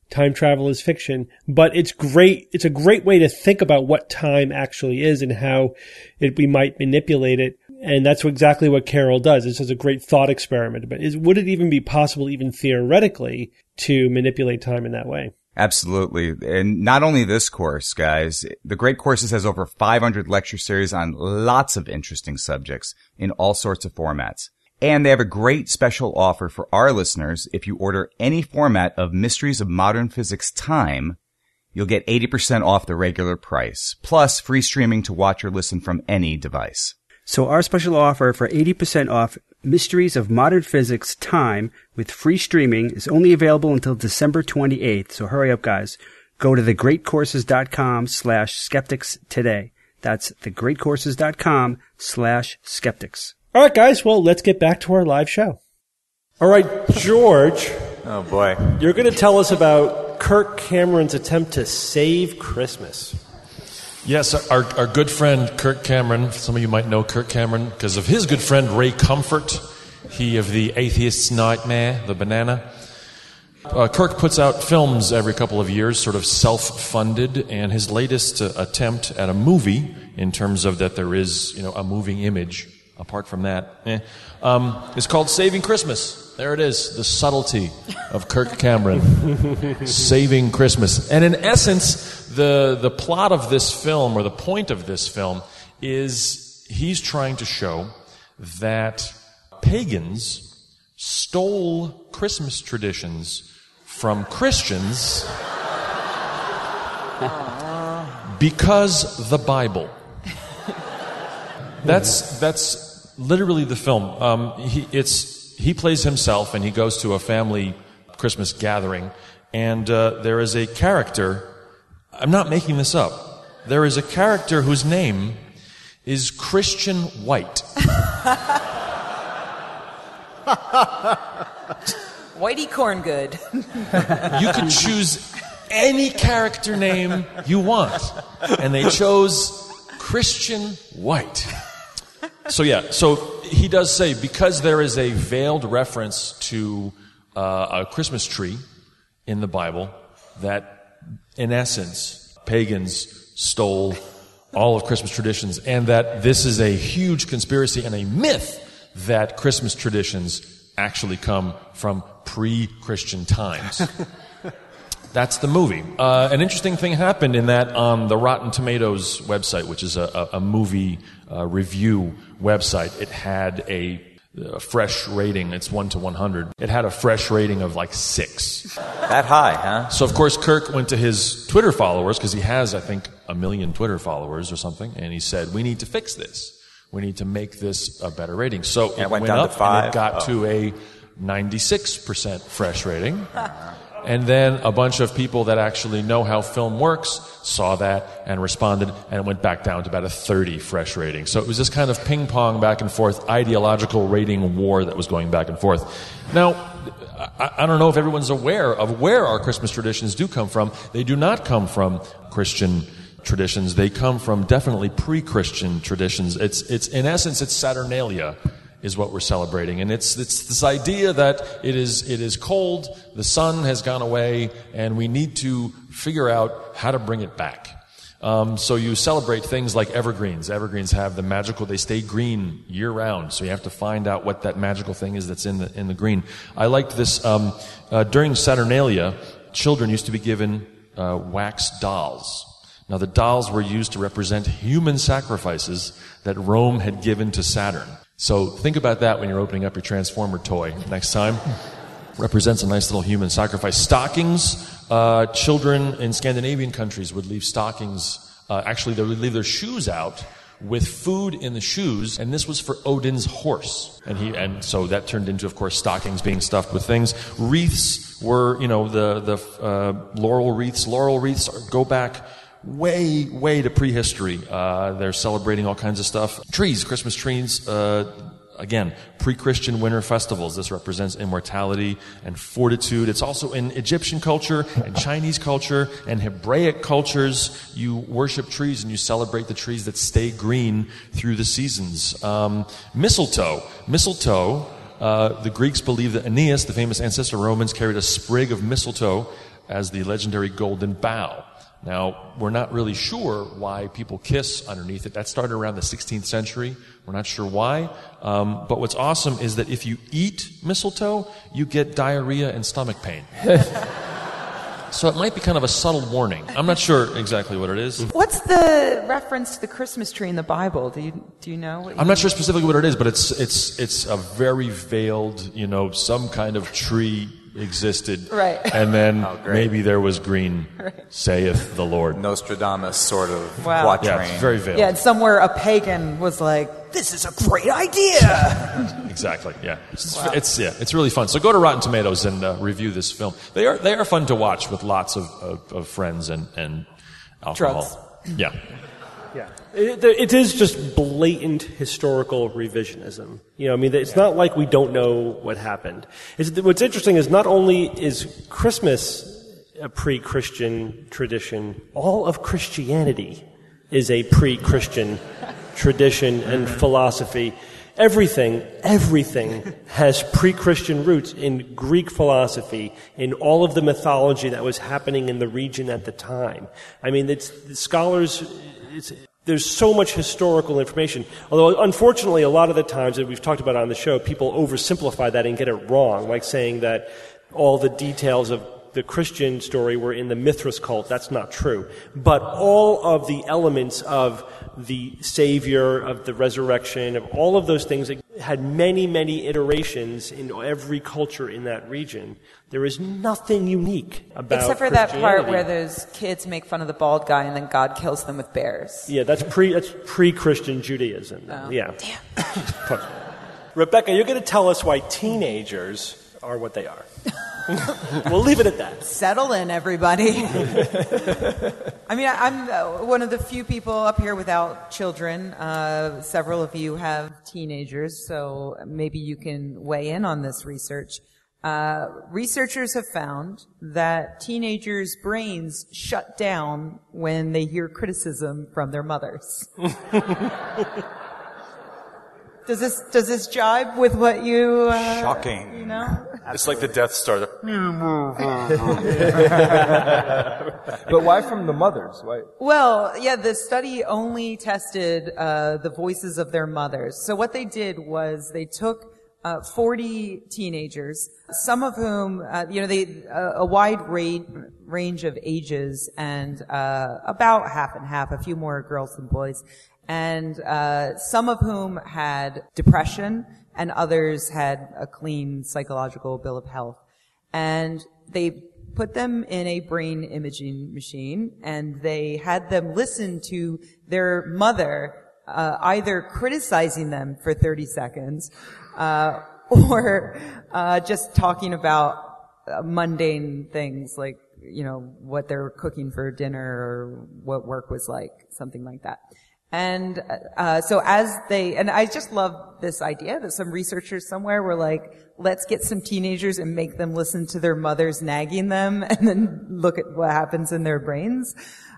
time travel is fiction, but it's great. It's a great way to think about what time actually is and how it, we might manipulate it. And that's exactly what Carol does. This is a great thought experiment. But is, would it even be possible, even theoretically, to manipulate time in that way? Absolutely. And not only this course, guys, the Great Courses has over five hundred lecture series on lots of interesting subjects in all sorts of formats. And they have a great special offer for our listeners. If you order any format of Mysteries of Modern Physics Time, you'll get eighty percent off the regular price, plus free streaming to watch or listen from any device. So our special offer for eighty percent off Mysteries of Modern Physics Time with free streaming is only available until December twenty-eighth. So hurry up, guys. Go to thegreatcourses.com slash skeptics today. That's thegreatcourses.com slash skeptics. All right, guys. Well, let's get back to our live show. All right, George. Oh, boy. You're going to tell us about Kirk Cameron's attempt to save Christmas. Yes, our, our good friend Kirk Cameron, some of you might know Kirk Cameron because of his good friend Ray Comfort, he of the Atheist's Nightmare, The Banana. Uh, Kirk puts out films every couple of years, sort of self-funded, and his latest uh, attempt at a movie, in terms of that there is, you know, a moving image, apart from that, eh, um, is called Saving Christmas. There it is, the subtlety of Kirk Cameron, Saving Christmas. And in essence, the the plot of this film, or the point of this film, is he's trying to show that pagans stole Christmas traditions from Christians because the Bible. That's that's literally the film. Um, he, it's he plays himself, and he goes to a family Christmas gathering, and uh, there is a character. I'm not making this up. There is a character whose name is Christian White. Whitey Corngood. You could choose any character name you want, and they chose Christian White. So yeah, so he does say, because there is a veiled reference to uh, a Christmas tree in the Bible, that in essence, pagans stole all of Christmas traditions, and that this is a huge conspiracy and a myth that Christmas traditions actually come from pre-Christian times. That's the movie. Uh, an interesting thing happened in that on the Rotten Tomatoes website, which is a, a, a movie uh, review website. It had a, a fresh rating. It's one to one hundred. It had a fresh rating of like six. That high, huh? So, of course, Kirk went to his Twitter followers, because he has, I think, a million Twitter followers or something, and he said, we need to fix this. We need to make this a better rating. So and it went, went down up to five. and it got oh. to a ninety-six percent fresh rating. And then a bunch of people that actually know how film works saw that and responded, and it went back down to about a thirty fresh rating. So it was this kind of ping-pong back and forth ideological rating war that was going back and forth. Now, I, I don't know if everyone's aware of where our Christmas traditions do come from. They do not come from Christian traditions. They come from definitely pre-Christian traditions. It's, it's in essence, it's Saturnalia is what we're celebrating. And it's it's this idea that it is it is cold, the sun has gone away, and we need to figure out how to bring it back. Um, so you celebrate things like evergreens. Evergreens have the magical, they stay green year round, so you have to find out what that magical thing is that's in the in the green. I liked this, um, uh, during Saturnalia, children used to be given uh, wax dolls. Now the dolls were used to represent human sacrifices that Rome had given to Saturn. So think about that when you're opening up your Transformer toy next time. Represents a nice little human sacrifice. Stockings, uh, children in Scandinavian countries would leave stockings, uh, actually they would leave their shoes out with food in the shoes, and this was for Odin's horse. And he, and so that turned into, of course, stockings being stuffed with things. Wreaths were, you know, the, the uh, laurel wreaths. Laurel wreaths go back way, way to prehistory. Uh, they're celebrating all kinds of stuff. Trees, Christmas trees, uh, again, pre-Christian winter festivals. This represents immortality and fortitude. It's also in Egyptian culture and Chinese culture and Hebraic cultures. You worship trees and you celebrate the trees that stay green through the seasons. Um, mistletoe. Mistletoe, uh, the Greeks believed that Aeneas, the famous ancestor of Romans, carried a sprig of mistletoe as the legendary Golden Bough. Now, we're not really sure why people kiss underneath it. That started around the sixteenth century. We're not sure why. Um, but what's awesome is that if you eat mistletoe, you get diarrhea and stomach pain. So it might be kind of a subtle warning. I'm not sure exactly what it is. What's the reference to the Christmas tree in the Bible? Do you do you know? What you I'm not sure specifically what it is, but it's it's it's a very veiled, you know, some kind of tree existed. Right. And then Oh, great. maybe there was green, Right. saith the Lord. Nostradamus sort of Wow. quatrain. Yeah, it's very veiled. Yeah, and somewhere a pagan was like, "This is a great idea." Exactly. Yeah. It's, it's yeah. It's really fun. So go to Rotten Tomatoes and uh, review this film. They are they are fun to watch with lots of of, of friends and and alcohol. Drugs. Yeah. Yeah, it, it is just blatant historical revisionism. You know, I mean, it's not like we don't know what happened. It's, what's interesting is not only is Christmas a pre-Christian tradition, all of Christianity is a pre-Christian tradition and philosophy. Everything, everything has pre-Christian roots in Greek philosophy, in all of the mythology that was happening in the region at the time. I mean, it's, the scholars, it's, there's so much historical information. Although, unfortunately, a lot of the times that we've talked about on the show, people oversimplify that and get it wrong, like saying that all the details of the Christian story were in the Mithras cult. That's not true. But all of the elements of the Savior, of the resurrection, of all of those things that had many, many iterations in every culture in that region. There is nothing unique about Except for that part Christianity. where those kids make fun of the bald guy and then God kills them with bears. Yeah, that's pre that's pre-Christian Judaism. Oh. Yeah. Damn. Rebecca, you're going to tell us why teenagers are what they are. We'll leave it at that. Settle in, everybody. I mean, I'm uh, one of the few people up here without children. Uh, several of you have teenagers, so maybe you can weigh in on this research. Uh, researchers have found that teenagers' brains shut down when they hear criticism from their mothers. Does this does this jibe with what you uh, Shocking. You know? It's like the Death Star. But why from the mothers? Why? Well, yeah, the study only tested uh, the voices of their mothers. So what they did was they took uh, forty teenagers, some of whom, uh, you know, they uh, a wide ra- range of ages, and uh, about half and half, a few more girls than boys, and uh, some of whom had depression, and others had a clean psychological bill of health. And they put them in a brain imaging machine, and they had them listen to their mother uh, either criticizing them for thirty seconds uh, or uh, just talking about uh, mundane things like, you know, what they're cooking for dinner or what work was like, something like that. And uh so as they, and I just love this idea that some researchers somewhere were like, let's get some teenagers and make them listen to their mothers nagging them and then look at what happens in their brains.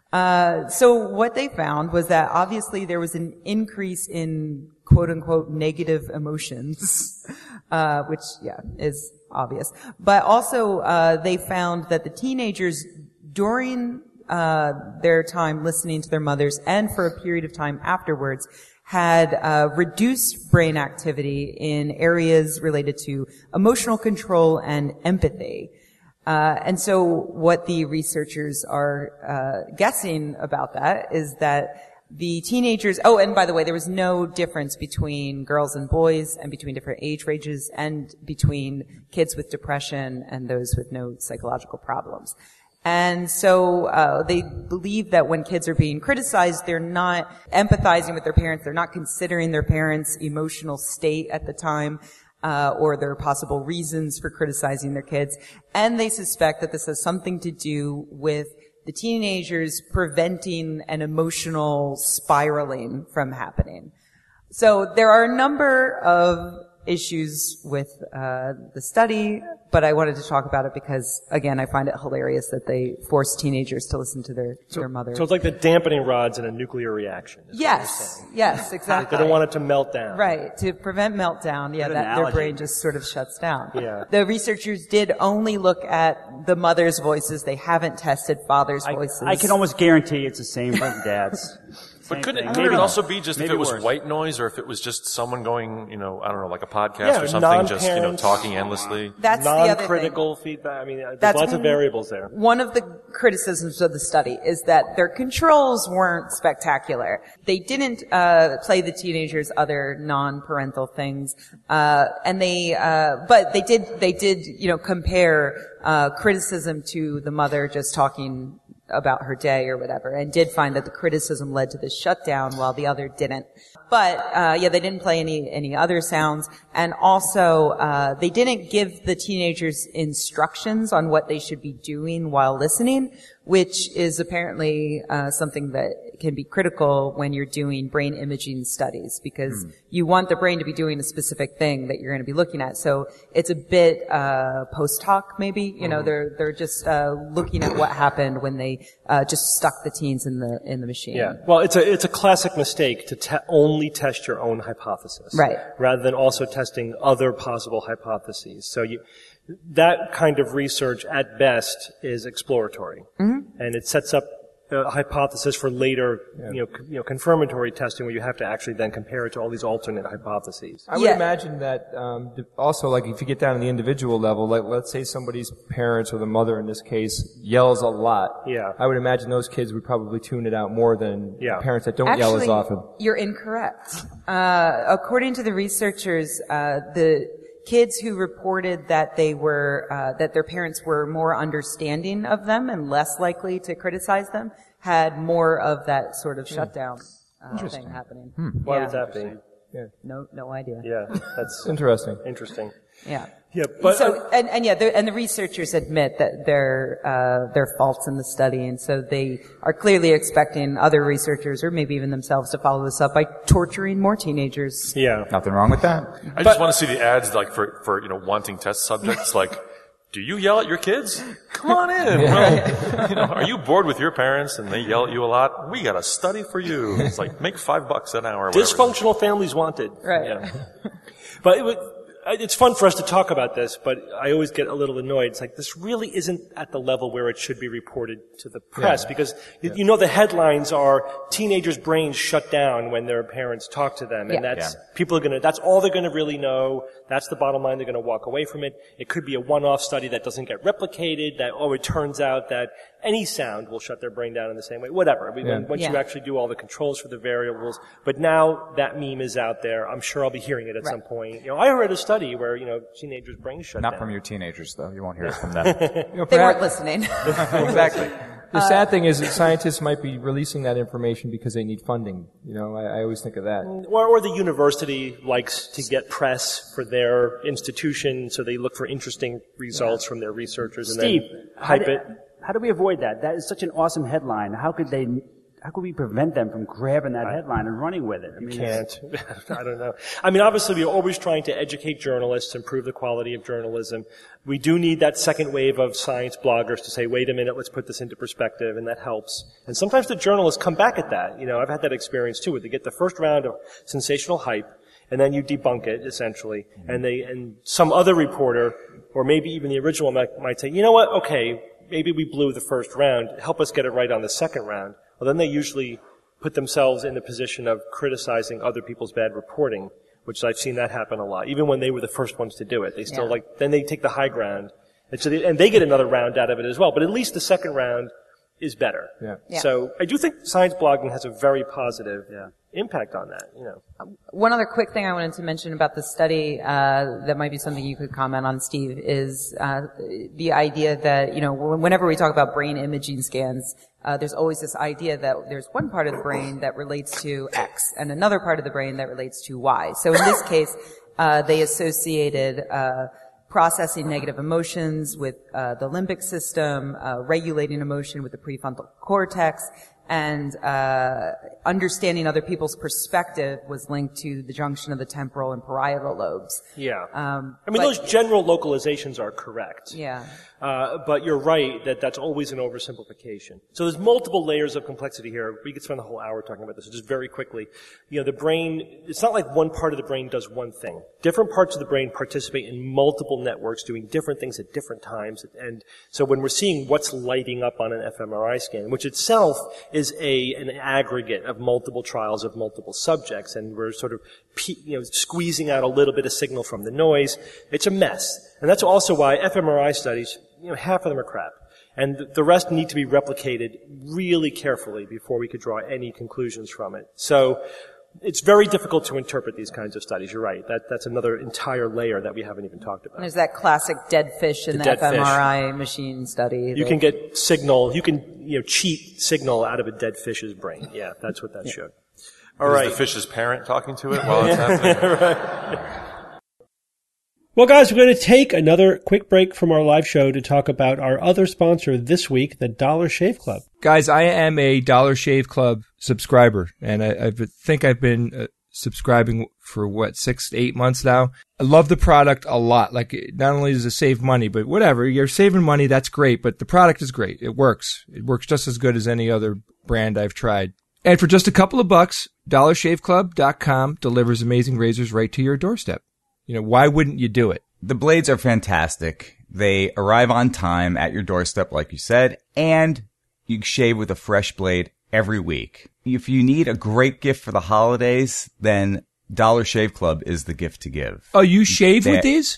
Uh so what they found was that obviously there was an increase in quote unquote negative emotions, uh which, yeah, is obvious. But also uh they found that the teenagers during Uh, their time listening to their mothers and for a period of time afterwards had uh, reduced brain activity in areas related to emotional control and empathy. Uh, and so what the researchers are uh, guessing about that is that the teenagers, oh, and by the way, there was no difference between girls and boys and between different age ranges and between kids with depression and those with no psychological problems. And so uh they believe that when kids are being criticized, they're not empathizing with their parents, they're not considering their parents' emotional state at the time, uh or their possible reasons for criticizing their kids. And they suspect that this has something to do with the teenagers preventing an emotional spiraling from happening. So there are a number of issues with uh the study, but I wanted to talk about it because, again, I find it hilarious that they force teenagers to listen to their to their mother. So it's like the dampening rods in a nuclear reaction. is what you're Yes, saying. yes, exactly. They don't want it to melt down. Right, to prevent meltdown, yeah, Good that their analogy. brain just sort of shuts down. Yeah. The researchers did only look at the mother's voices. They haven't tested father's I, voices. I can almost guarantee it's the same for dads. But Same could it, thing. could it Maybe- also be just if maybe it was worse. white noise or if it was just someone going, you know, I don't know, like a podcast Yeah, or something, just, you know, non-parents. talking endlessly? That's the other thing. Non-critical feedback. I mean, uh, there's That's lots of one- variables there. One of the criticisms of the study is that their controls weren't spectacular. They didn't uh, play the teenagers other non-parental things, uh, and they, uh, but they did, they did, you know, compare uh, criticism to the mother just talking about her day or whatever, and did find that the criticism led to the shutdown while the other didn't. But uh yeah, they didn't play any any other sounds, and also uh they didn't give the teenagers instructions on what they should be doing while listening, which is apparently uh something that can be critical when you're doing brain imaging studies, because mm. you want the brain to be doing a specific thing that you're going to be looking at. So it's a bit uh post hoc, maybe. You know, mm. they're they're just uh looking at what happened when they uh just stuck the teens in the in the machine. Yeah. Well, it's a it's a classic mistake to te- only test your own hypothesis, right? Rather than also testing other possible hypotheses. So you, that kind of research at best is exploratory, mm-hmm. and it sets up a hypothesis for later, yeah. you know, c- you know, confirmatory testing where you have to actually then compare it to all these alternate hypotheses. I would Yeah. imagine that um, d- also, like if you get down to the individual level, like let's say somebody's parents or the mother in this case yells a lot. Yeah. I would imagine those kids would probably tune it out more than Yeah. parents that don't Actually, yell as often. You're incorrect. Uh, according to the researchers, uh, the kids who reported that they were, uh, that their parents were more understanding of them and less likely to criticize them had more of that sort of shutdown uh, thing happening. Hmm. Why yeah. would that be? Yeah. No, no idea. Yeah, that's Interesting. interesting. Yeah. Yeah, but so, and, and yeah, and the researchers admit that there, uh, there are faults in the study, and so they are clearly expecting other researchers, or maybe even themselves, to follow this up by torturing more teenagers. yeah. Nothing wrong with that. I just want to see the ads, like, for, for, you know, wanting test subjects, like, do you yell at your kids? Come on in. Well, you know, are you bored with your parents and they yell at you a lot? We got a study for you. It's like, make five bucks an hour. Whatever. Dysfunctional families wanted. Right. Yeah. But it would, it's fun for us to talk about this, but I always get a little annoyed. It's like, this really isn't at the level where it should be reported to the press, Yeah. because you, Yeah. you know the headlines are teenagers' brains shut down when their parents talk to them, and Yeah. that's, Yeah. people are gonna, that's all they're gonna really know. That's the bottom line. They're gonna walk away from it. It could be a one-off study that doesn't get replicated, that, oh, it turns out that any sound will shut their brain down in the same way. Whatever. I mean, Yeah. Once you Yeah. actually do all the controls for the variables. But now that meme is out there. I'm sure I'll be hearing it at Right. some point. You know, I read a study where, you know, teenagers' brains shut Not down. from your teenagers, though. You won't hear it from them. You know, They weren't perhaps- listening. Exactly. The sad thing is that scientists might be releasing that information because they need funding. You know, I, I always think of that. Or, or the university likes to get press for their institution, so they look for interesting results from their researchers and Steve, then how hype do, it. how do we avoid that? That is such an awesome headline. How could they, how could we prevent them from grabbing that headline and running with it? I mean, it's- Can't. I don't know. I mean, obviously, we're always trying to educate journalists, improve the quality of journalism. We do need that second wave of science bloggers to say, wait a minute, let's put this into perspective, and that helps. And sometimes the journalists come back at that. You know, I've had that experience too, where they get the first round of sensational hype, and then you debunk it, essentially, and they, and some other reporter, or maybe even the original might, might say, you know what, okay, maybe we blew the first round, help us get it right on the second round. Well, then they usually put themselves in the position of criticizing other people's bad reporting, which I've seen that happen a lot. Even when they were the first ones to do it, they still Yeah. like, then they take the high ground, and so they, and they get another round out of it as well. But at least the second round is better. Yeah. Yeah. So I do think science blogging has a very positive Yeah. impact on that. You know. One other quick thing I wanted to mention about the study uh, that might be something you could comment on, Steve, is uh, the idea that, you know, whenever we talk about brain imaging scans, uh, there's always this idea that there's one part of the brain that relates to X and another part of the brain that relates to Y. So in this case, uh, they associated uh, processing negative emotions with uh, the limbic system, uh, regulating emotion with the prefrontal cortex, And uh understanding other people's perspective was linked to the junction of the temporal and parietal lobes. Yeah. Um, I mean, but- those general localizations are correct. Yeah. Uh, but you're right that that's always an oversimplification. So there's multiple layers of complexity here. We could spend the whole hour talking about this. So just very quickly, you know, the brain, it's not like one part of the brain does one thing. Different parts of the brain participate in multiple networks doing different things at different times. And so when we're seeing what's lighting up on an fMRI scan, which itself is a, an aggregate of multiple trials of multiple subjects, and we're sort of, you know, squeezing out a little bit of signal from the noise, it's a mess. And that's also why fMRI studies, you know, half of them are crap. And the rest need to be replicated really carefully before we could draw any conclusions from it. So it's very difficult to interpret these kinds of studies. You're right. That, that's another entire layer that we haven't even talked about. And there's that classic dead fish in The the, dead fish. fMRI machine study. You that- can get signal, you can, you know, cheat signal out of a dead fish's brain. Yeah, that's what that showed. All Is right. the fish's parent talking to it while it's happening? Well, guys, we're going to take another quick break from our live show to talk about our other sponsor this week, the Dollar Shave Club. Guys, I am a Dollar Shave Club subscriber, and I, I think I've been uh, subscribing for, what, six to eight months now. I love the product a lot. Like, not only does it save money, but whatever, you're saving money, that's great, but the product is great. It works. It works just as good as any other brand I've tried. And for just a couple of bucks, dollar shave club dot com delivers amazing razors right to your doorstep. You know, why wouldn't you do it? The blades are fantastic. They arrive on time at your doorstep, like you said, and you shave with a fresh blade every week. If you need a great gift for the holidays, then Dollar Shave Club is the gift to give. Oh, you shave They- with these?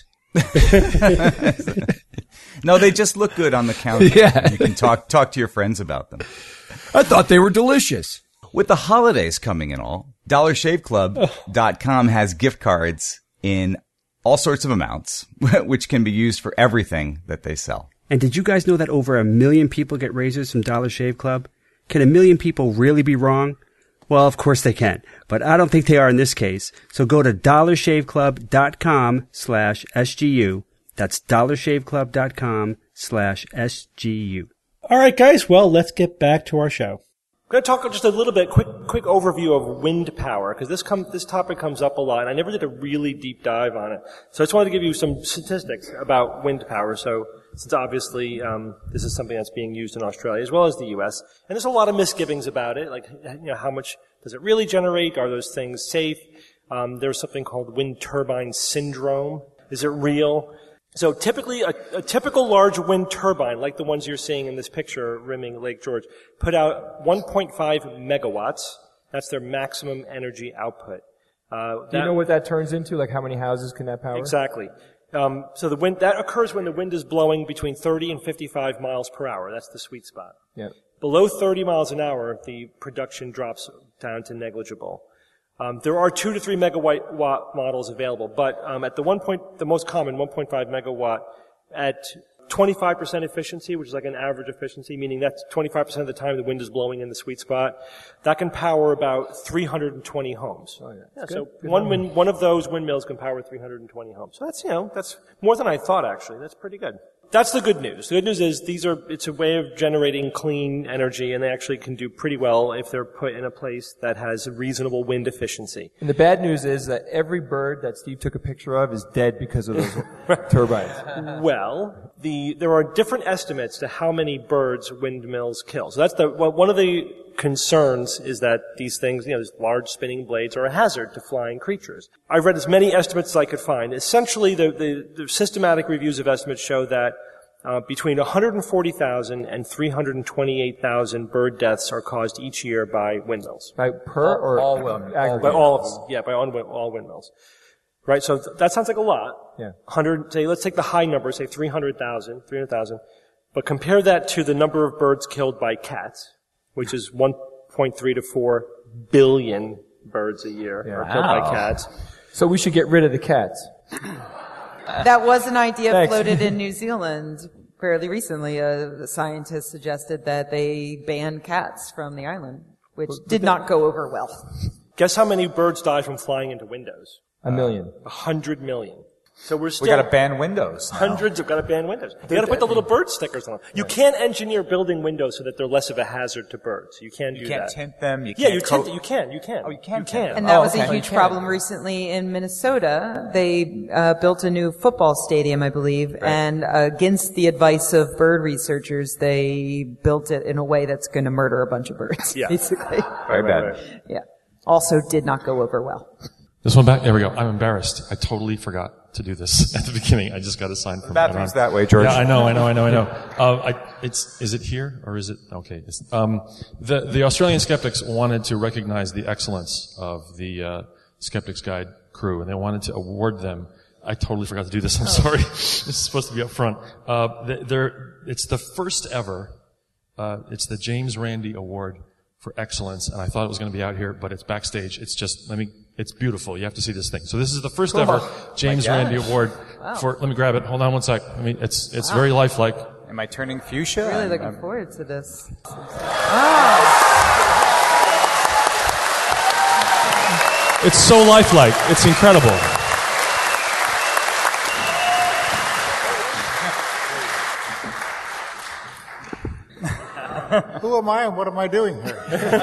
No, they just look good on the counter. Yeah. You can talk talk to your friends about them. I thought they were delicious. With the holidays coming and all, dollar shave club dot com has gift cards in all sorts of amounts, which can be used for everything that they sell. And did you guys know that over a million people get razors from Dollar Shave Club? Can a million people really be wrong? Well, of course they can, but I don't think they are in this case. So go to dollar shave club dot com slash S G U. That's dollar shave club dot com slash S G U. All right, guys. Well, let's get back to our show. I'm going to talk just a little bit, quick, quick overview of wind power, because this come, this topic comes up a lot, and I never did a really deep dive on it. So I just wanted to give you some statistics about wind power. So, since obviously um, this is something that's being used in Australia as well as the U S, and there's a lot of misgivings about it, like, you know, how much does it really generate? Are those things safe? Um, there's something called wind turbine syndrome. Is it real? So typically, a, a typical large wind turbine, like the ones you're seeing in this picture rimming Lake George, put out one point five megawatts. That's their maximum energy output. Uh, Do you know what that turns into? Like how many houses can that power? Exactly. Um, so the wind, that occurs when the wind is blowing between thirty and fifty-five miles per hour. That's the sweet spot. Yeah. Below thirty miles an hour, the production drops down to negligible. Um, there are two to three megawatt watt models available, but um, at the one point, the most common, one point five megawatt, at twenty-five percent efficiency, which is like an average efficiency, meaning that's twenty-five percent of the time the wind is blowing in the sweet spot, that can power about three hundred twenty homes. Oh, yeah. Yeah, so one wind, one of those windmills can power three hundred twenty homes. So that's, you know, that's more than I thought, actually. That's pretty good. That's the good news. The good news is these are, it's a way of generating clean energy, and they actually can do pretty well if they're put in a place that has reasonable wind efficiency. And the bad news is that every bird that Steve took a picture of is dead because of those turbines. Well, the, there are different estimates to how many birds windmills kill. So that's the, well, one of the concerns is that these things, you know, these large spinning blades are a hazard to flying creatures. I've read as many estimates as I could find. Essentially, the, the, the systematic reviews of estimates show that uh, between one hundred forty thousand and three hundred twenty-eight thousand bird deaths are caused each year by windmills. By per or all wind- aggregate? By all of them. Yeah, by all, all windmills. Right, so th- that sounds like a lot. Yeah. one hundred, say, let's take the high number, say three hundred thousand, three hundred thousand, but compare that to the number of birds killed by cats, which is one point three to four billion birds a year Yeah. are killed Wow. by cats. So we should get rid of the cats. That was an idea Thanks. floated in New Zealand fairly recently. A scientist suggested that they ban cats from the island, which did not go over well. Guess how many birds die from flying into windows? A million. A hundred million. So we're still We got to ban windows now. hundreds have got to ban windows. You got to put the little bird stickers on them. You can't engineer building windows so that they're less of a hazard to birds. You can do You can't that. tint them. You yeah, can't you coat- tint. You can. You can. Oh, you can You tint can. them. And that Oh, was okay. a huge Okay. problem recently in Minnesota. They uh, built a new football stadium, I believe, and against the advice of bird researchers, they built it in a way that's going to murder a bunch of birds, Yeah. basically. Very bad. Yeah. Also did not go over well. This one back. There we go. I'm embarrassed. I totally forgot to do this at the beginning. I just got a sign from bathroom's Ron. that way, George. Yeah, I know, I know, I know, I know. Uh, I, it's, is it here or is it, okay. It's, um, the, the Australian Skeptics wanted to recognize the excellence of the, uh, Skeptics Guide crew, and they wanted to award them. I totally forgot to do this. I'm sorry. This is supposed to be up front. Uh, they're, it's the first ever, uh, it's the James Randi Award for excellence, and I thought it was going to be out here, but it's backstage. It's just, let me, it's beautiful. You have to see this thing. So this is the first ever James Randi Award for, let me grab it. Hold on one sec. I mean, it's, it's very lifelike. Am I turning fuchsia? Really I'm- looking I'm- forward to this. It's so lifelike. It's incredible. Who am I and what am I doing here?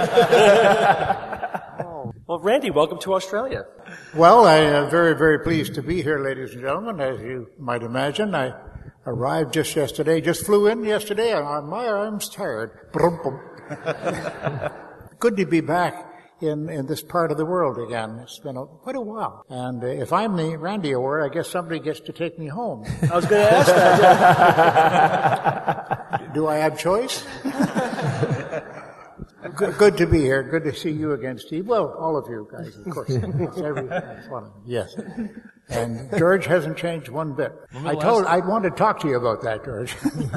Well, Randy, welcome to Australia. Well, I am very, very pleased to be here, ladies and gentlemen. As you might imagine, I arrived just yesterday, just flew in yesterday, and my arm's tired. Brum, brum. Good to be back in, in this part of the world again. It's been a, quite a while. And uh, if I'm the Randy Award, I guess somebody gets to take me home. I was going to ask that. Do I have choice? Good, good to be here. Good to see you again, Steve. Well, all of you guys, of course. It's every, it's one of them. Yes. And George hasn't changed one bit. I told, I wanted to talk to you about that, George.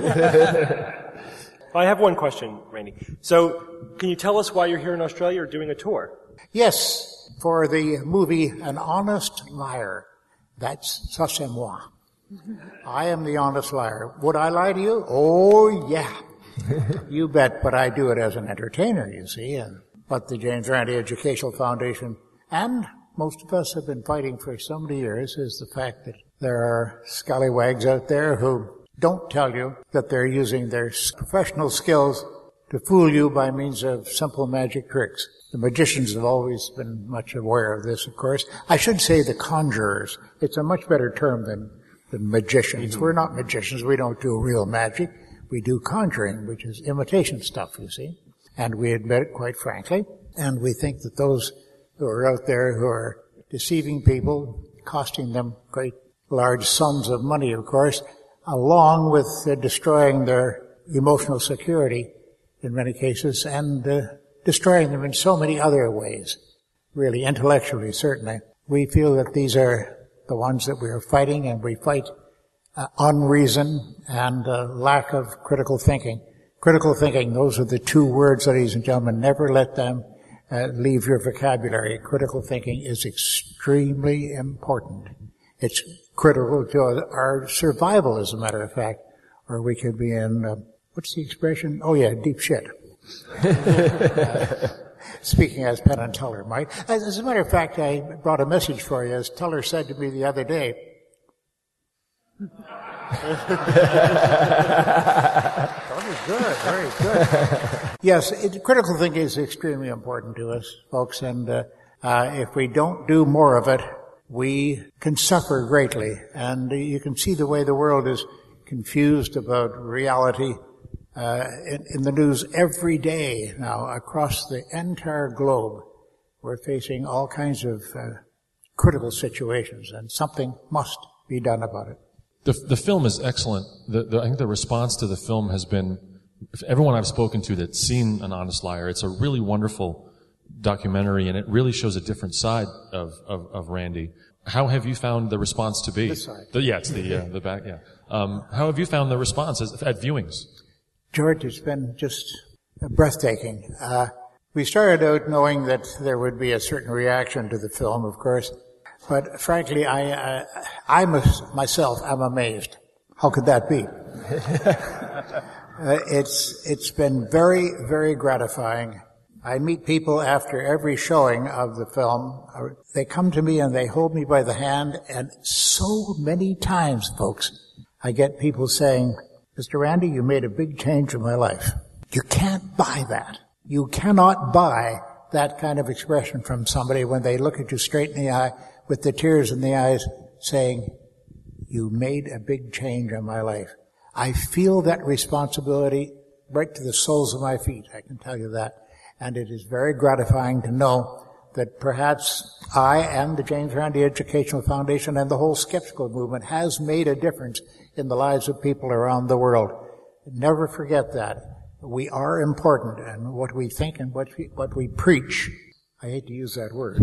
I have one question, Randy. So, can you tell us why you're here in Australia or doing a tour? Yes, for the movie An Honest Liar. That's ça c'est moi. I am the honest liar. Would I lie to you? Oh, yeah. You bet, but I do it as an entertainer, you see. And what the James Randi Educational Foundation and most of us have been fighting for so many years is the fact that there are scallywags out there who don't tell you that they're using their professional skills to fool you by means of simple magic tricks. The magicians have always been much aware of this, of course. I should say the conjurers. It's a much better term than, than magicians. Mm-hmm. We're not magicians. We don't do real magic. We do conjuring, which is imitation stuff, you see. And we admit it, quite frankly. And we think that those who are out there who are deceiving people, costing them great large sums of money, of course, along with uh, destroying their emotional security in many cases, and uh, destroying them in so many other ways, really intellectually, certainly. We feel that these are the ones that we are fighting, and we fight uh, unreason and uh, lack of critical thinking. Critical thinking, those are the two words, ladies and gentlemen. Never let them uh, leave your vocabulary. Critical thinking is extremely important. It's critical to our survival, as a matter of fact, or we could be in, uh, what's the expression? Oh yeah, deep shit. uh, speaking as Penn and Teller might. As, as a matter of fact, I brought a message for you, as Teller said to me the other day. Very good, very good. Yes, it, critical thinking is extremely important to us, folks, and uh, uh, if we don't do more of it, we can suffer greatly. And uh, you can see the way the world is confused about reality uh, in, in the news every day now across the entire globe. We're facing all kinds of uh, critical situations, and something must be done about it. The, the film is excellent. The, the, I think the response to the film has been, everyone I've spoken to that's seen An Honest Liar, it's a really wonderful documentary, and it really shows a different side of, of, of Randy. How have you found the response to be? This side. The, yeah, it's the, uh, the back, yeah. Um, how have you found the response as, at viewings? George, it's been just breathtaking. Uh, we started out knowing that there would be a certain reaction to the film, of course. But frankly, I, uh, I myself am amazed. How could that be? uh, it's, it's been very, very gratifying. I meet people after every showing of the film. They come to me and they hold me by the hand, and so many times, folks, I get people saying, Mister Randi, you made a big change in my life. You can't buy that. You cannot buy that kind of expression from somebody when they look at you straight in the eye with the tears in the eyes saying, you made a big change in my life. I feel that responsibility right to the soles of my feet, I can tell you that. And it is very gratifying to know that perhaps I and the James Randi Educational Foundation and the whole skeptical movement has made a difference in the lives of people around the world. Never forget that. We are important, and what we think and what we, what we preach, I hate to use that word.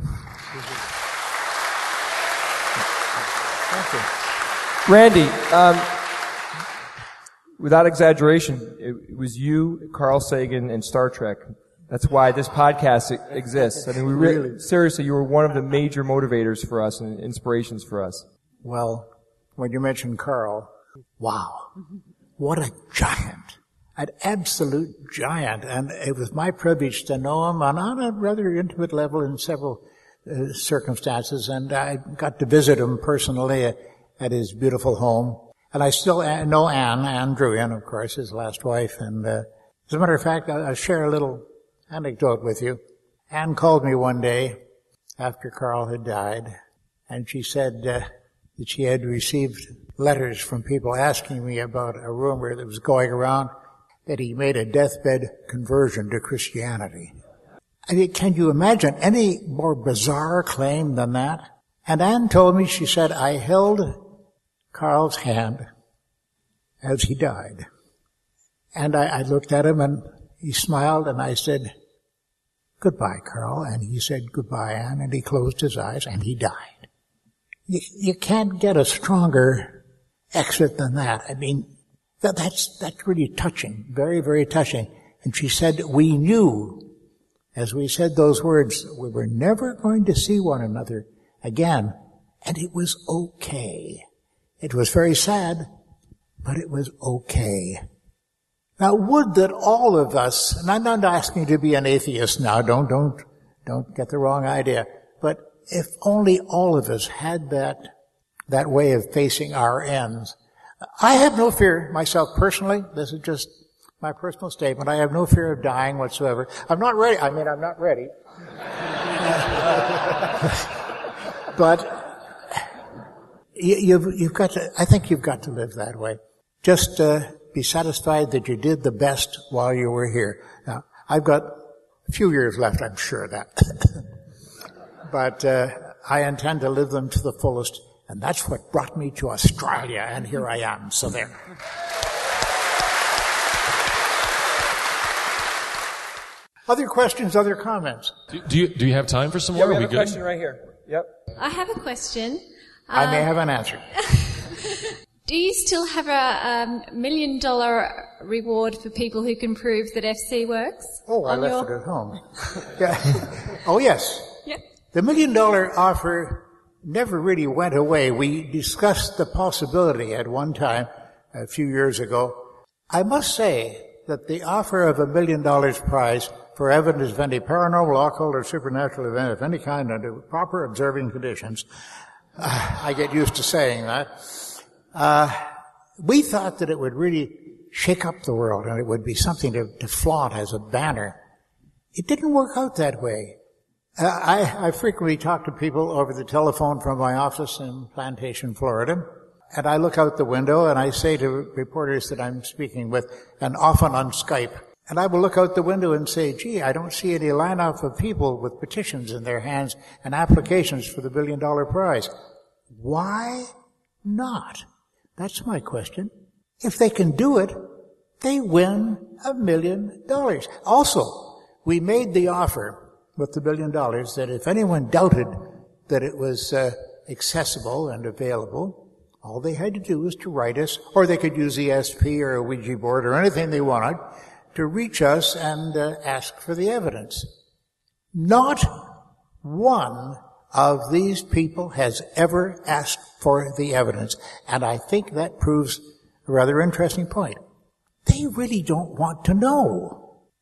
Thank you. Randi, um, without exaggeration, it, it was you, Carl Sagan, and Star Trek. That's why this podcast exists. I mean, we really, really, seriously, you were one of the major motivators for us and inspirations for us. Well, when you mentioned Carl, wow, what a giant, an absolute giant. And it was my privilege to know him on, on a rather intimate level in several uh, circumstances. And I got to visit him personally at, at his beautiful home. And I still know Anne, Anne Druyan, of course, his last wife. And uh, as a matter of fact, I'll, I'll share a little anecdote with you. Anne called me one day after Carl had died, and she said uh, that she had received letters from people asking me about a rumor that was going around that he made a deathbed conversion to Christianity. I mean, can you imagine any more bizarre claim than that? And Anne told me, she said, I held Carl's hand as he died. And I, I looked at him and he smiled, and I said, goodbye, Carl. And he said, goodbye, Anne. And he closed his eyes and he died. You, you can't get a stronger exit than that. I mean, that, that's, that's really touching. Very, very touching. And she said, we knew, as we said those words, we were never going to see one another again. And it was okay. It was very sad, but it was okay. Now, would that all of us, and I'm not asking you to be an atheist now, don't, don't, don't get the wrong idea, but if only all of us had that, that way of facing our ends. I have no fear myself personally. This is just my personal statement. I have no fear of dying whatsoever. I'm not ready. I mean, I'm not ready. But you, you've, you've got to, I think you've got to live that way. Just, uh, be satisfied that you did the best while you were here. Now, I've got a few years left, I'm sure of that. But uh, I intend to live them to the fullest, and that's what brought me to Australia, and here I am. So there. Other questions, other comments? Do, do you do you have time for some yeah, more? We have Are a we question good? right here. Yep. I have a question. I uh, may have an answer. Do you still have a um, million dollar reward for people who can prove that F C works? Oh, I left your... it at home. Yeah. Oh, yes. Yep. The million dollar offer never really went away. We discussed the possibility at one time a few years ago. I must say that the offer of a million dollars prize for evidence of any paranormal, occult, or supernatural event of any kind under proper observing conditions, uh, I get used to saying that. Uh, we thought that it would really shake up the world and it would be something to, to flaunt as a banner. It didn't work out that way. Uh, I, I frequently talk to people over the telephone from my office in Plantation, Florida, and I look out the window and I say to reporters that I'm speaking with, and often on Skype, and I will look out the window and say, gee, I don't see any lineup of people with petitions in their hands and applications for the billion dollar prize. Why not? That's my question. If they can do it, they win a million dollars. Also, we made the offer with the billion dollars that if anyone doubted that it was uh, accessible and available, all they had to do was to write us, or they could use E S P or a Ouija board or anything they wanted, to reach us and uh, ask for the evidence. Not one of these people has ever asked for the evidence. And I think that proves a rather interesting point. They really don't want to know.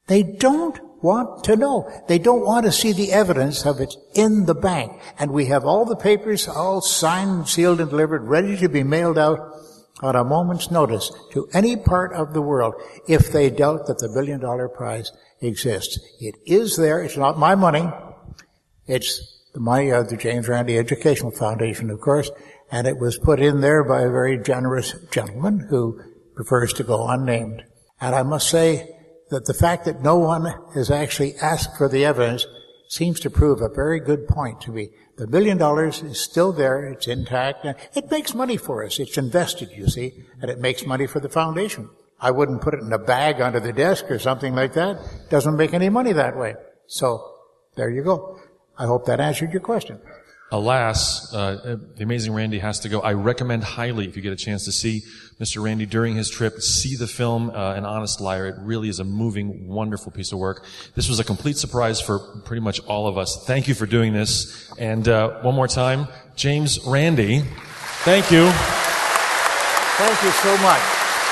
They don't want to know. They don't want to see the evidence of it in the bank. And we have all the papers all signed, sealed, and delivered, ready to be mailed out on a moment's notice to any part of the world if they doubt that the billion dollar prize exists. It is there. It's not my money. It's the money of the James Randi Educational Foundation, of course, and it was put in there by a very generous gentleman who prefers to go unnamed. And I must say that the fact that no one has actually asked for the evidence seems to prove a very good point to me. The billion dollars is still there. It's intact. It makes money for us. It's invested, you see, and it makes money for the foundation. I wouldn't put it in a bag under the desk or something like that. It doesn't make any money that way. So there you go. I hope that answered your question. Alas, uh, The Amazing Randi has to go. I recommend highly, if you get a chance to see Mister Randi during his trip, see the film, uh, An Honest Liar. It really is a moving, wonderful piece of work. This was a complete surprise for pretty much all of us. Thank you for doing this. And uh, one more time, James Randi, thank you. Thank you so much.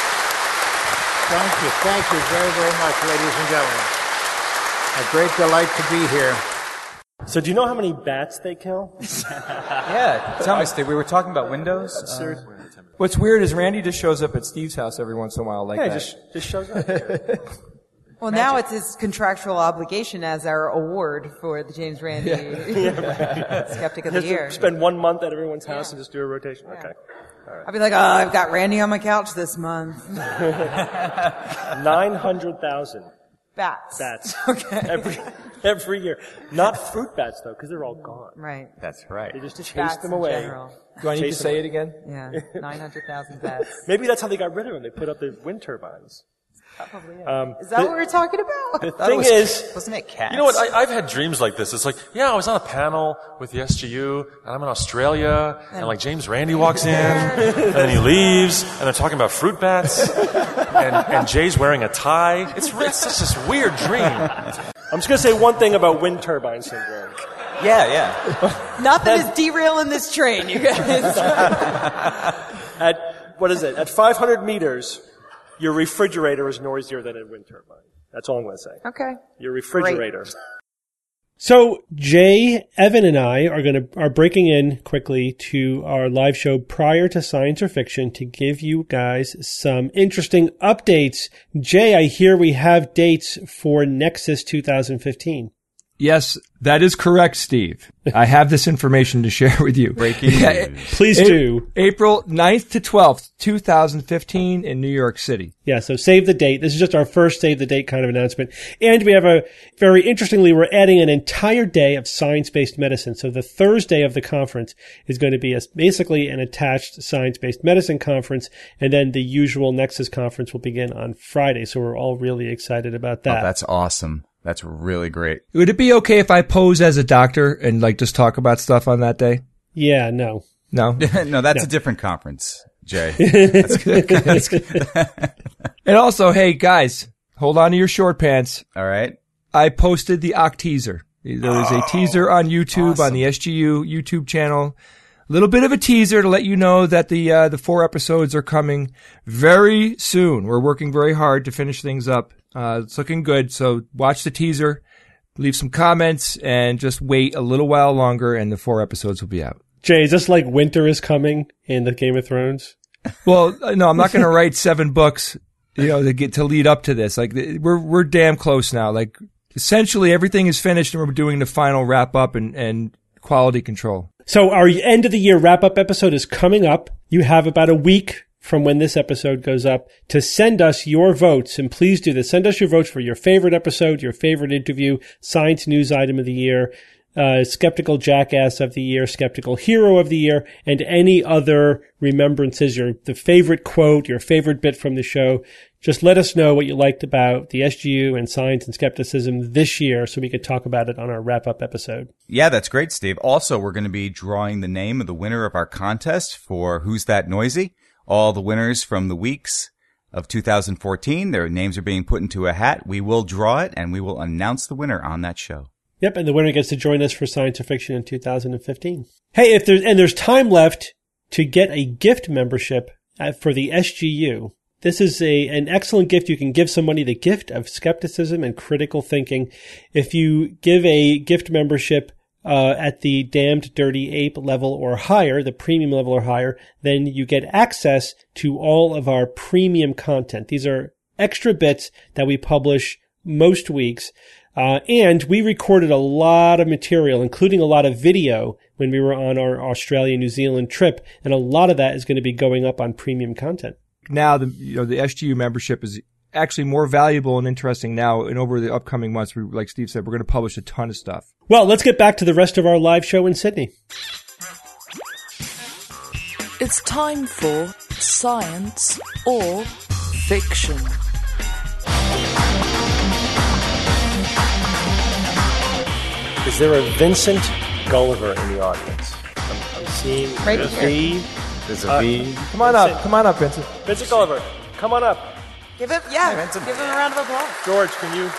Thank you. Thank you very, very much, ladies and gentlemen. A great delight to be here. So do you know how many bats they kill? Yeah, tell me, Steve. We were talking about windows. Uh, What's weird is Randy just shows up at Steve's house every once in a while like yeah, that. just just shows up. Well, now it's his contractual obligation as our award for the James Randi Yeah. Skeptic of He the has Year. to spend one month at everyone's house Yeah. and just do a rotation. Yeah. Okay. All right. I'll be like, oh, I've got Randy on my couch this month. Nine hundred thousand Bats. bats. Okay. Every every year. Not fruit bats though, because they're all gone. Right. That's right. They just chase Bats them in away. general. Do I need Chase to them say away. it again? Yeah, nine hundred thousand bats. Maybe that's how they got rid of them. They put up the wind turbines. Probably, yeah. Um, Is that the, what we're talking about? the thing is, Wasn't it cats? You know what? I, I've had dreams like this. It's like, yeah, I was on a panel with the S G U, and I'm in Australia, and like James Randi walks in, and then he leaves, and they're talking about fruit bats, and, and Jay's wearing a tie. It's, it's such this weird dream. I'm just going to say one thing about wind turbine syndrome. Yeah, yeah. Nothing is derailing this train, you guys. At, what is it? At five hundred meters, your refrigerator is noisier than a wind turbine. That's all I'm going to say. Okay. Your refrigerator. So Jay, Evan, and I are going to are breaking in quickly to our live show prior to Science or Fiction to give you guys some interesting updates. Jay, I hear we have dates for Nexus twenty fifteen. Yes, that is correct, Steve. I have this information to share with you. Breaking news. Please A- do. April ninth to twelfth, twenty fifteen in New York City. Yeah, so save the date. This is just our first save the date kind of announcement. And we have a, very interestingly, we're adding an entire day of science-based medicine. So the Thursday of the conference is going to be a, basically an attached science-based medicine conference. And then the usual Nexus conference will begin on Friday. So we're all really excited about that. Oh, that's awesome. That's really great. Would it be okay if I pose as a doctor and like just talk about stuff on that day? Yeah, no. No? No, that's a different conference, Jay. That's good. That's good. And also, hey guys, hold on to your short pants. All right. I posted the Oct teaser. There was a teaser on YouTube, awesome. on the S G U YouTube channel. A little bit of a teaser to let you know that the uh, the four episodes are coming very soon. We're working very hard to finish things up. Uh, it's looking good. So watch the teaser, leave some comments, and just wait a little while longer, and the four episodes will be out. Jay, is this like winter is coming in the Game of Thrones? Well, no, I'm not going to write seven books, you know, to get to lead up to this. Like we're we're damn close now. Like essentially everything is finished, and we're doing the final wrap up and and quality control. So our end of the year wrap up episode is coming up. You have about a week from when this episode goes up to send us your votes. And please do this. Send us your votes for your favorite episode, your favorite interview, science news item of the year, uh, skeptical jackass of the year, skeptical hero of the year, and any other remembrances, your, the favorite quote, your favorite bit from the show. Just let us know what you liked about the S G U and science and skepticism this year so we could talk about it on our wrap-up episode. Yeah, that's great, Steve. Also, we're going to be drawing the name of the winner of our contest for Who's That Noisy? All the winners from the weeks of two thousand fourteen, their names are being put into a hat. We will draw it, and we will announce the winner on that show. Yep, and the winner gets to join us for Science or Fiction in two thousand fifteen. Hey, if there's and there's time left to get a gift membership at, for the S G U. This is a an excellent gift. You can give somebody the gift of skepticism and critical thinking. If you give a gift membership uh, at the Damned Dirty Ape level or higher, the premium level or higher, then you get access to all of our premium content. These are extra bits that we publish most weeks. Uh, and we recorded a lot of material, including a lot of video when we were on our Australia, New Zealand trip. And a lot of that is going to be going up on premium content. Now, the, you know, the S G U membership is actually more valuable and interesting now. And over the upcoming months, we, like Steve said, we're going to publish a ton of stuff. Well, let's get back to the rest of our live show in Sydney. It's time for Science or Fiction. Is there a Vincent Gulliver in the audience? I'm, I'm seeing Right a here. V. There's a Uh, V. Come on up. Come on up, Vincent. Vincent Gulliver, come on up. Give him, yeah, give him a round of applause. George, can you?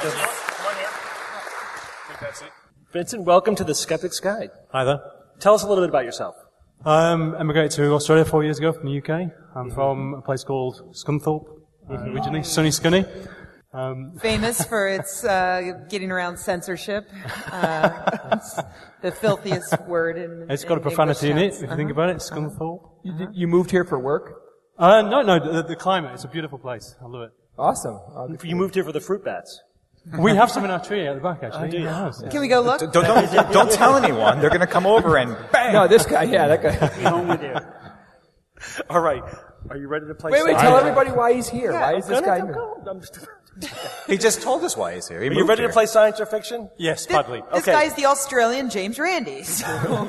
Vincent, welcome to the Skeptic's Guide. Hi there. Tell us a little bit about yourself. I um, emigrated to Australia four years ago from the U K. I'm from a place called Scunthorpe, uh, originally, sunny Scunny. Um, Famous for its uh, getting around censorship. Uh, it's the filthiest word in it's got in a profanity in English it, if towns. you think about it, Scunthorpe. You, you moved here for work? Uh, no, no, the, the climate, it's a beautiful place. I love it. Awesome. Uh, You moved here for the fruit bats. We have some in our tree at the back, actually. Oh, do you? Yeah, yeah. Can we go look? Don't, don't, don't tell anyone. They're going to come over and bang. No, this guy, yeah, that guy. Home with you. All right. Are you ready to play? Wait, wait, science? tell everybody why he's here. Yeah, why is this Go, guy go, here? go. I'm just- He just told us why he's here. He Are you moved ready here. to play science or fiction? Yes, This, badly. this Okay. guy's the Australian James Randi. So.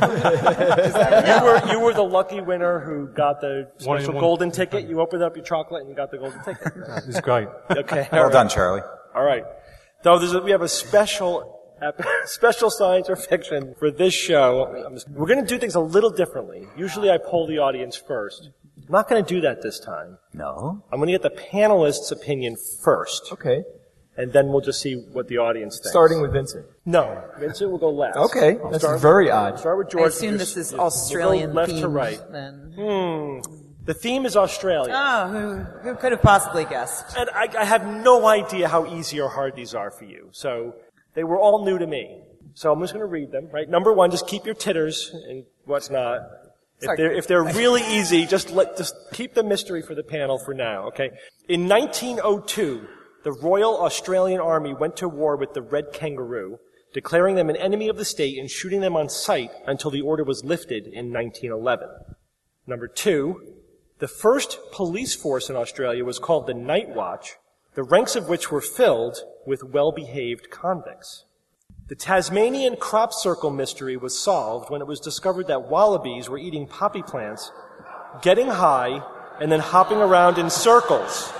You were you were the lucky winner who got the One in special one. golden ticket. You opened up your chocolate and you got the golden ticket. This is great. Okay. all Well right. done, Charlie. All right. So there's a, we have a special ep- special science or fiction for this show. I'm just- we're going to do things a little differently. Usually I poll the audience first. I'm not going to do that this time. No. I'm going to get the panelists' opinion first, Okay. and then we'll just see what the audience thinks. Starting with Vincent. No, Vincent will go last. Okay. I'll That's start- very odd. Start with I George. assume this is We'll go Australian left themed, to right. then. Hmm. The theme is Australia. Oh, who, who could have possibly guessed? And I, I have no idea how easy or hard these are for you. So they were all new to me. So I'm just going to read them, right? Number one, just keep your titters and what's not. If Sorry. they're, if they're really easy, just let, just keep the mystery for the panel for now, okay? In nineteen oh two, the Royal Australian Army went to war with the Red Kangaroo, declaring them an enemy of the state and shooting them on sight until the order was lifted in nineteen eleven. Number two, the first police force in Australia was called the Night Watch, the ranks of which were filled with well-behaved convicts. The Tasmanian crop circle mystery was solved when it was discovered that wallabies were eating poppy plants, getting high, and then hopping around in circles.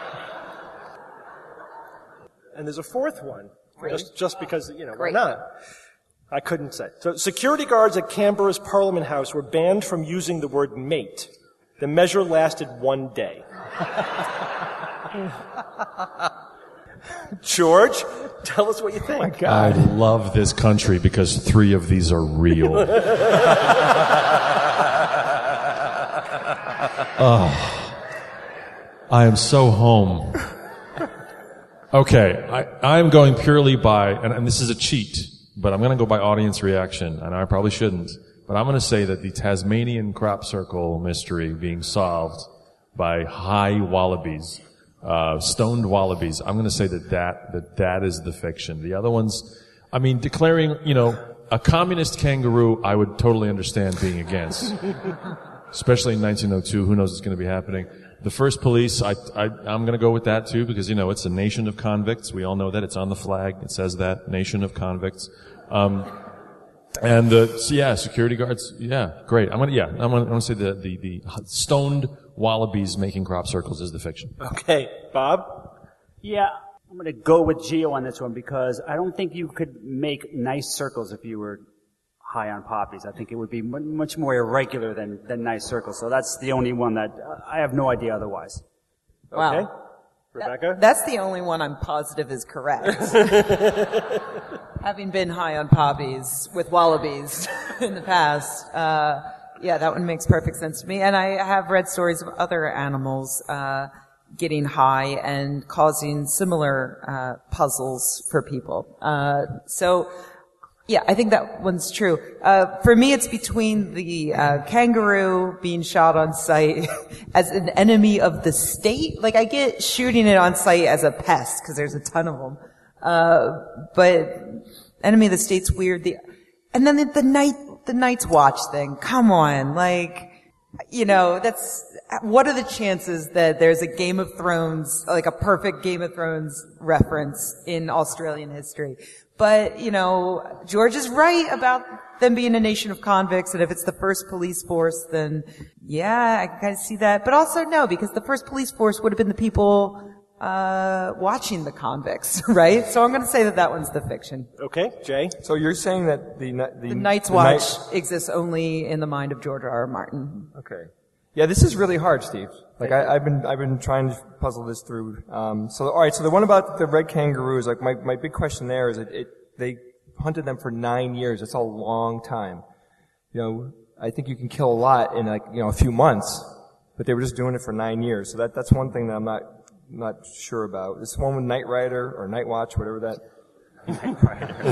And there's a fourth one, just, just because, you know, Great. why not? I couldn't say. So security guards at Canberra's Parliament House were banned from using the word mate. The measure lasted one day. George, tell us what you think. I love this country because three of these are real. Oh, I am so home. Okay, I, I'm going purely by, and, and this is a cheat, but I'm going to go by audience reaction, and I probably shouldn't, but I'm going to say that the Tasmanian crop circle mystery being solved by high wallabies, uh, stoned wallabies, I'm going to say that that, that that is the fiction. The other ones, I mean, declaring, you know, a communist kangaroo, I would totally understand being against. Especially in nineteen oh two, who knows what's going to be happening. The first police, I, I, I'm going to go with that too, because, you know, it's a nation of convicts. We all know that. It's on the flag. It says that, nation of convicts. Um, and, uh, so yeah, security guards, yeah, great. I'm going to, yeah, I'm going to, I'm going to say the, the, the stoned wallabies making crop circles is the fiction. Okay, Bob? Yeah, I'm going to go with Geo on this one because I don't think you could make nice circles if you were high on poppies. I think it would be m- much more irregular than, than nice circles. So that's the only one that uh, I have no idea otherwise. Wow. Okay. Rebecca? That's the only one I'm positive is correct. Having been high on poppies with wallabies in the past, uh, Yeah, that one makes perfect sense to me. And I have read stories of other animals uh getting high and causing similar uh puzzles for people. Uh so yeah, I think that one's true. Uh for me it's between the uh kangaroo being shot on sight as an enemy of the state. Like I get shooting it on sight as a pest because there's a ton of them. Uh but enemy of the state's weird. The and then the, the night the Night's Watch thing. Come on, like, you know, that's, what are the chances that there's a Game of Thrones, like a perfect Game of Thrones reference in Australian history? But, you know, George is right about them being a nation of convicts, and if it's the first police force, then yeah, I can kind of see that. But also no, because the first police force would have been the people uh watching the convicts, right? So I'm going to say that that one's the fiction. Okay, Jay? So you're saying that the the, The Night's the Watch night- exists only in the mind of George R. R. Martin. Okay. Yeah, this is really hard, Steve. Like I, I've been I've been trying to puzzle this through. Um, so all right, so the one about the red kangaroos, like my my big question there is that it they hunted them for nine years. That's a long time. You know, I think you can kill a lot in like you know a few months, but they were just doing it for nine years. So that that's one thing that I'm not. Not sure about. This one with Knight Rider or Night Watch, whatever that. Knight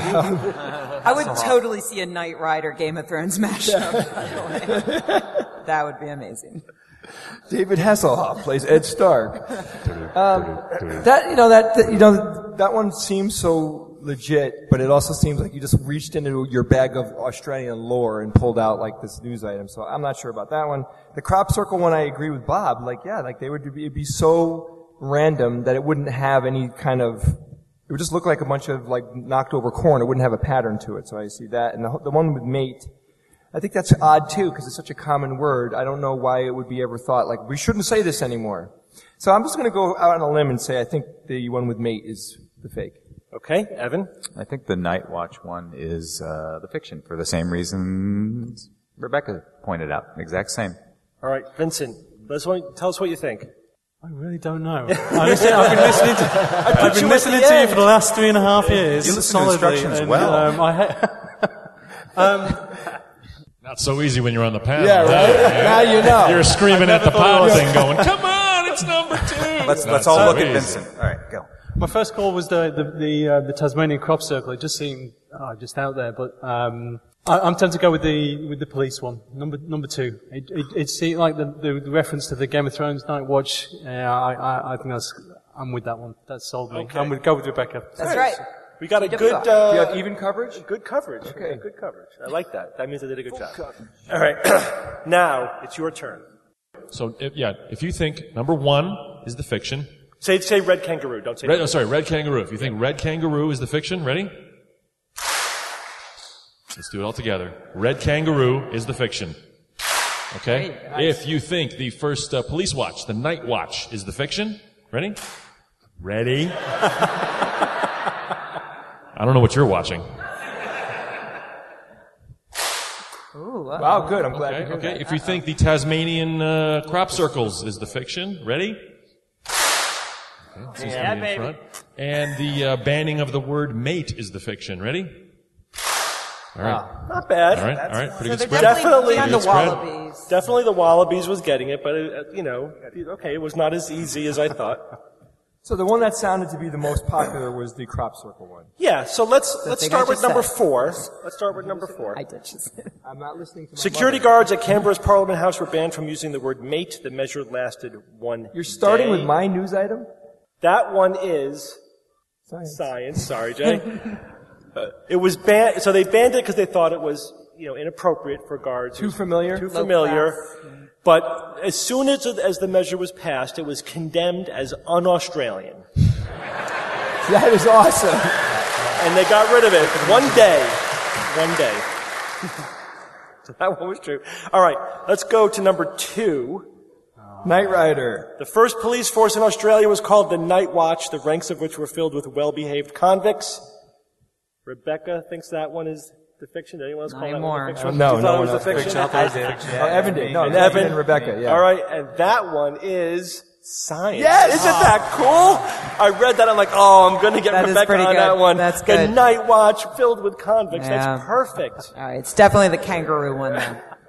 Rider. I would totally see a Knight Rider Game of Thrones mashup. By the way. That would be amazing. David Hasselhoff plays Ed Stark. Um, that you know that, that you know that one seems so legit, but it also seems like you just reached into your bag of Australian lore and pulled out like this news item. So I'm not sure about that one. The crop circle one, I agree with Bob. Like yeah, like they would be, it'd be so random that it wouldn't have any kind of, it would just look like a bunch of like knocked over corn. It wouldn't have a pattern to it. So I see that. And the, the one with mate, I think that's odd too because it's such a common word. I don't know why it would be ever thought like we shouldn't say this anymore. So I'm just going to go out on a limb and say I think the one with mate is the fake. Okay, Evan? I think the Night Watch one is uh, the fiction for the same reasons Rebecca pointed out. Exact same. All right, Vincent, let's tell us what you think. I really don't know. Honestly, I've been listening to, I've been listening to you for the last three and a half years. You listen to instructions and, well. Um, I ha- um, Not so easy when you're on the panel. Yeah, right? Yeah. Now you know. You're screaming at the pod thing going, come on, it's number two. Let's Not let's all so look at easy. Vincent. All right, go. my first call was the the the, uh, the Tasmanian crop circle. It just seemed uh, just out there, but um, I, I'm tempted to go with the with the police one, number number two. It it, it seemed like the, the the reference to the Game of Thrones Night Watch. Uh, I, I I think that's I'm with that one. That sold me. Okay. I'm with go with Rebecca. That's right. We got a Good good, job. uh, Do you have even coverage? good coverage. Okay. Good coverage. I like that. That means I did a good job. All right. Now, it's your turn. So, if, yeah, if you think number one is the fiction. Say, say red kangaroo. Don't say Red, red. oh, sorry, red kangaroo. If you think red kangaroo is the fiction, ready? Let's do it all together. Red kangaroo is the fiction. Okay? Great, nice. If you think the first uh, police watch, the Night Watch, is the fiction, ready? Ready? I don't know what you're watching. Ooh, wow. Wow, good. I'm glad Okay, to hear okay. that. If you think the Tasmanian uh, crop circles is the fiction, ready? Okay, seems to Yeah, be in baby. front. And the uh, banning of the word mate is the fiction. Ready? All right. Not bad. All right. All right. Pretty So good they're spread. Definitely definitely beyond the good spread. wallabies. Definitely the Wallabies was getting it, but, it, uh, you know, okay, it was not as easy as I thought. So the one that sounded to be the most popular was the crop circle one. Yeah, so let's, let's thing start I with just number said. four. Let's start with number four. I did just say. I'm not listening to my Security mother. guards at Canberra's Parliament House were banned from using the word mate. The measure lasted one You're starting day. with my news item? That one is Science. science. Sorry, Jay. uh, it was banned, so they banned it because they thought it was, you know, inappropriate for guards. Too familiar? Too Low familiar. class. But as soon as, as the measure was passed, it was condemned as un-Australian. That is awesome. And they got rid of it one day. One day. So that one was true. All right, let's go to number two. Knight Rider. The first police force in Australia was called the Night Watch, the ranks of which were filled with well-behaved convicts. Rebecca thinks that one is the fiction. Did anyone else Not call that anymore. one the fiction? Uh, no, You no thought it one was the else. fiction? Oh, Evan did. No, And Evan Evan and Rebecca, yeah. All right, and that one is science. Yes! Isn't that cool? I read that. I'm like, oh, I'm going to get That is Rebecca pretty on good. that one. That's The good. Night Watch filled with convicts. Yeah. That's perfect. All right, it's definitely the kangaroo one then.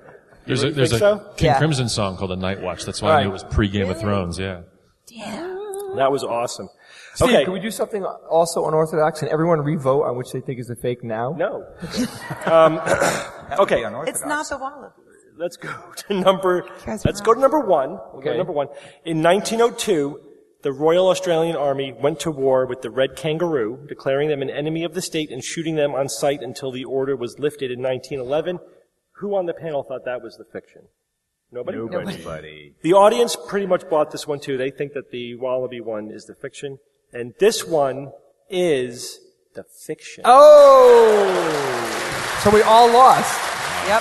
There's a, You there's a think so? King Yeah. Crimson song called The Night Watch. That's why I Right. knew it was pre-Game of Thrones, yeah. That was awesome. Steve, Okay. can we do something also unorthodox and everyone re-vote on which they think is a fake now? No. um, okay. It's not the wallaby. Let's go to number. guys Let's are go to number one. We'll go to Okay. number one. In nineteen oh two, the Royal Australian Army went to war with the Red Kangaroo, declaring them an enemy of the state and shooting them on sight until the order was lifted in nineteen eleven. Who on the panel thought that was the fiction? Nobody? Nobody. The audience pretty much bought this one too. They think that the Wallaby one is the fiction, and this one is the fiction. Oh! So we all lost. Yep.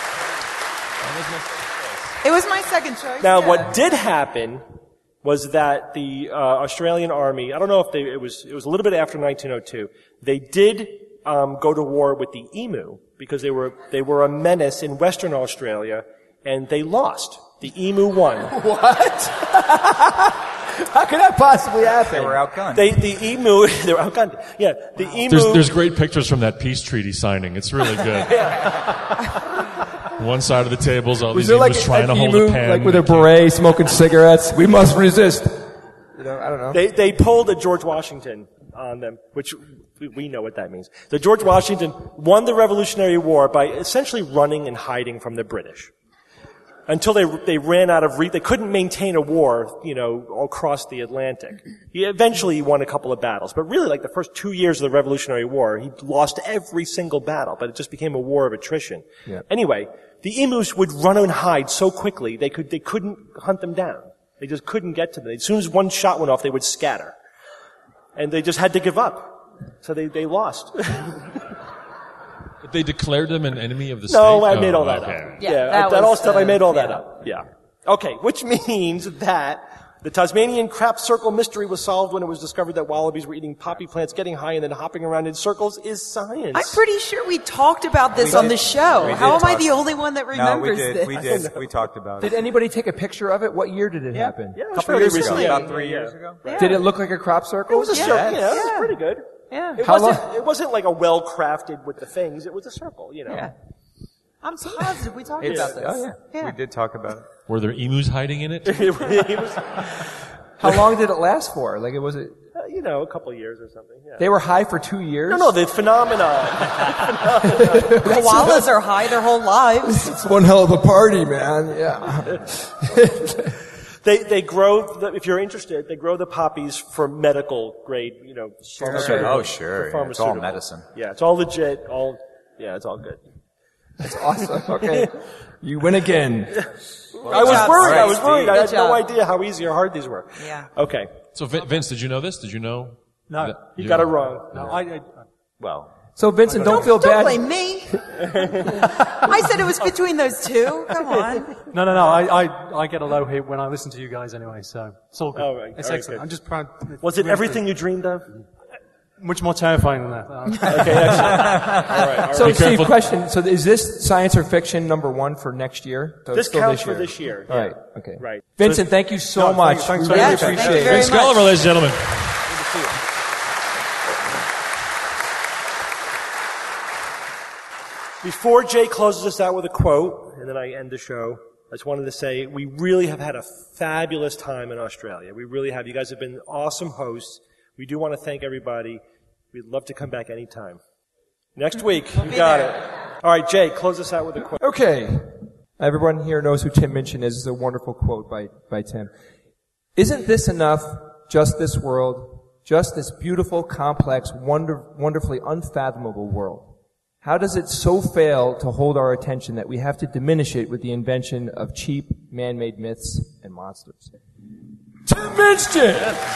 It was my second choice. Now, yeah. what did happen was that the uh, Australian Army, I don't know if they, it was, it was a little bit after nineteen oh two, they did um, go to war with the emu because they were, they were a menace in Western Australia, and they lost. The emu won. What? How could that possibly happen? They were outgunned. They, the emu, they were outgunned. Yeah, the emu. There's, there's great pictures from that peace treaty signing. It's really good. One side of the table's all Was these there emus like trying an to hold emu, a pen. like with a beret, smoking cigarettes? We must resist. You know, I don't know. They, they pulled a George Washington on them, which we, we know what that means. The George Washington won the Revolutionary War by essentially running and hiding from the British. Until they, they ran out of re- they couldn't maintain a war, you know, across the Atlantic. He eventually won a couple of battles, but really like the first two years of the Revolutionary War, he lost every single battle, but it just became a war of attrition. Yeah. Anyway, the emus would run and hide so quickly, they could, they couldn't hunt them down. They just couldn't get to them. As soon as one shot went off, they would scatter. And they just had to give up. So they, they lost. But they declared them an enemy of the No, state? I made all Oh, that okay. up. Yeah, Yeah, that that, all was, stuff, I uh, made all that yeah. up. Yeah. Okay, which means that the Tasmanian crap circle mystery was solved when it was discovered that wallabies were eating poppy plants, getting high, and then hopping around in circles is science. I'm pretty sure we talked about this We on did. the show. We How did am I talk- the only one that No, we remembers did. this? We did. We talked about Did it. anybody take a picture of it? What year did it Yeah, happen? yeah, it A was couple fairly years ago, recent. about Yeah, three yeah, years yeah. ago. Yeah. Did it look like a crop circle? It was a circle. Yes. Yeah, it was Yeah. pretty good. Yeah. It How wasn't, long- it wasn't like a well crafted with the things. It was a circle, you know. Yeah. I'm positive we talked It's- about this. oh, yeah. We did talk about it. Were there emus hiding in it? It was, How long did it last for? Like, it was it? uh, you know, a couple of years or something. Yeah. They were high for two years. No, no, the phenomenon. Koalas are high their whole lives. It's one hell of a party, man. Yeah. They they grow. The, if you're interested, they grow the poppies for medical grade. You know, pharmaceutical- Oh, sure. for Yeah, it's all pharmaceutical. medicine. Yeah, it's all legit. All yeah, it's all good. That's awesome. Okay. You win again. I was job, worried. I Steve. was worried. I Good had no job. idea how easy or hard these were. Yeah. Okay, So, Vin- Vince, did you know this? Did you know? No. that- you got it wrong. No, I, I, Well, So, Vincent, don't feel Don't bad. blame me. I said it was between those two. Come on. no, no, no. I, I, I get a low hit when I listen to you guys anyway, so it's all good. Oh, right. It's All right, excellent. good. I'm just proud. Was it everything you dreamed of? Much more terrifying than that. Okay, excellent. All right. All right. So, Be Steve, careful. question. So, is this science or fiction number one for next year? So it's This still counts this for year. this year. All yeah. right. Okay. Right. Vincent, thank you so No, much. thanks- thanks we very really much. Thank appreciate you it. very Vince much. Gulliver, ladies and gentlemen. Before Jay closes us out with a quote, and then I end the show, I just wanted to say we really have had a fabulous time in Australia. We really have. You guys have been awesome hosts. We do want to thank everybody. We'd love to come back anytime. Next week, you got it. All right, Jay, close us out with a quote. Okay. Everyone here knows who Tim Minchin is. It's a wonderful quote by, by Tim. Isn't this enough, just this world, just this beautiful, complex, wonder, wonderfully unfathomable world? How does it so fail to hold our attention that we have to diminish it with the invention of cheap, man-made myths and monsters? Tim Minchin!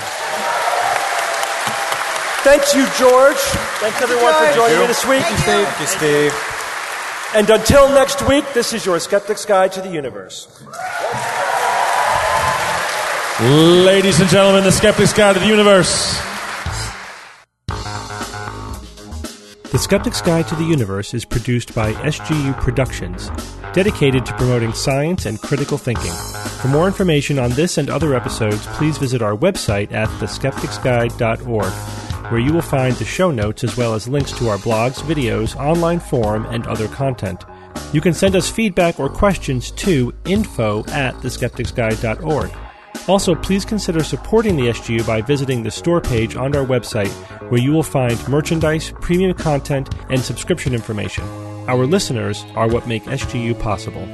Thanks you, George. Thanks everyone for joining me this week. thank you, Steve. And until next week, this is your Skeptic's Guide to the Universe. Ladies and gentlemen, the Skeptic's Guide to the Universe. The Skeptic's Guide to the Universe is produced by S G U Productions, dedicated to promoting science and critical thinking. For more information on this and other episodes, please visit our website at the skeptics guide dot org, where you will find the show notes as well as links to our blogs, videos, online forum, and other content. You can send us feedback or questions to info at the skeptics guide dot org. Also, please consider supporting the S G U by visiting the store page on our website, where you will find merchandise, premium content, and subscription information. Our listeners are what make S G U possible.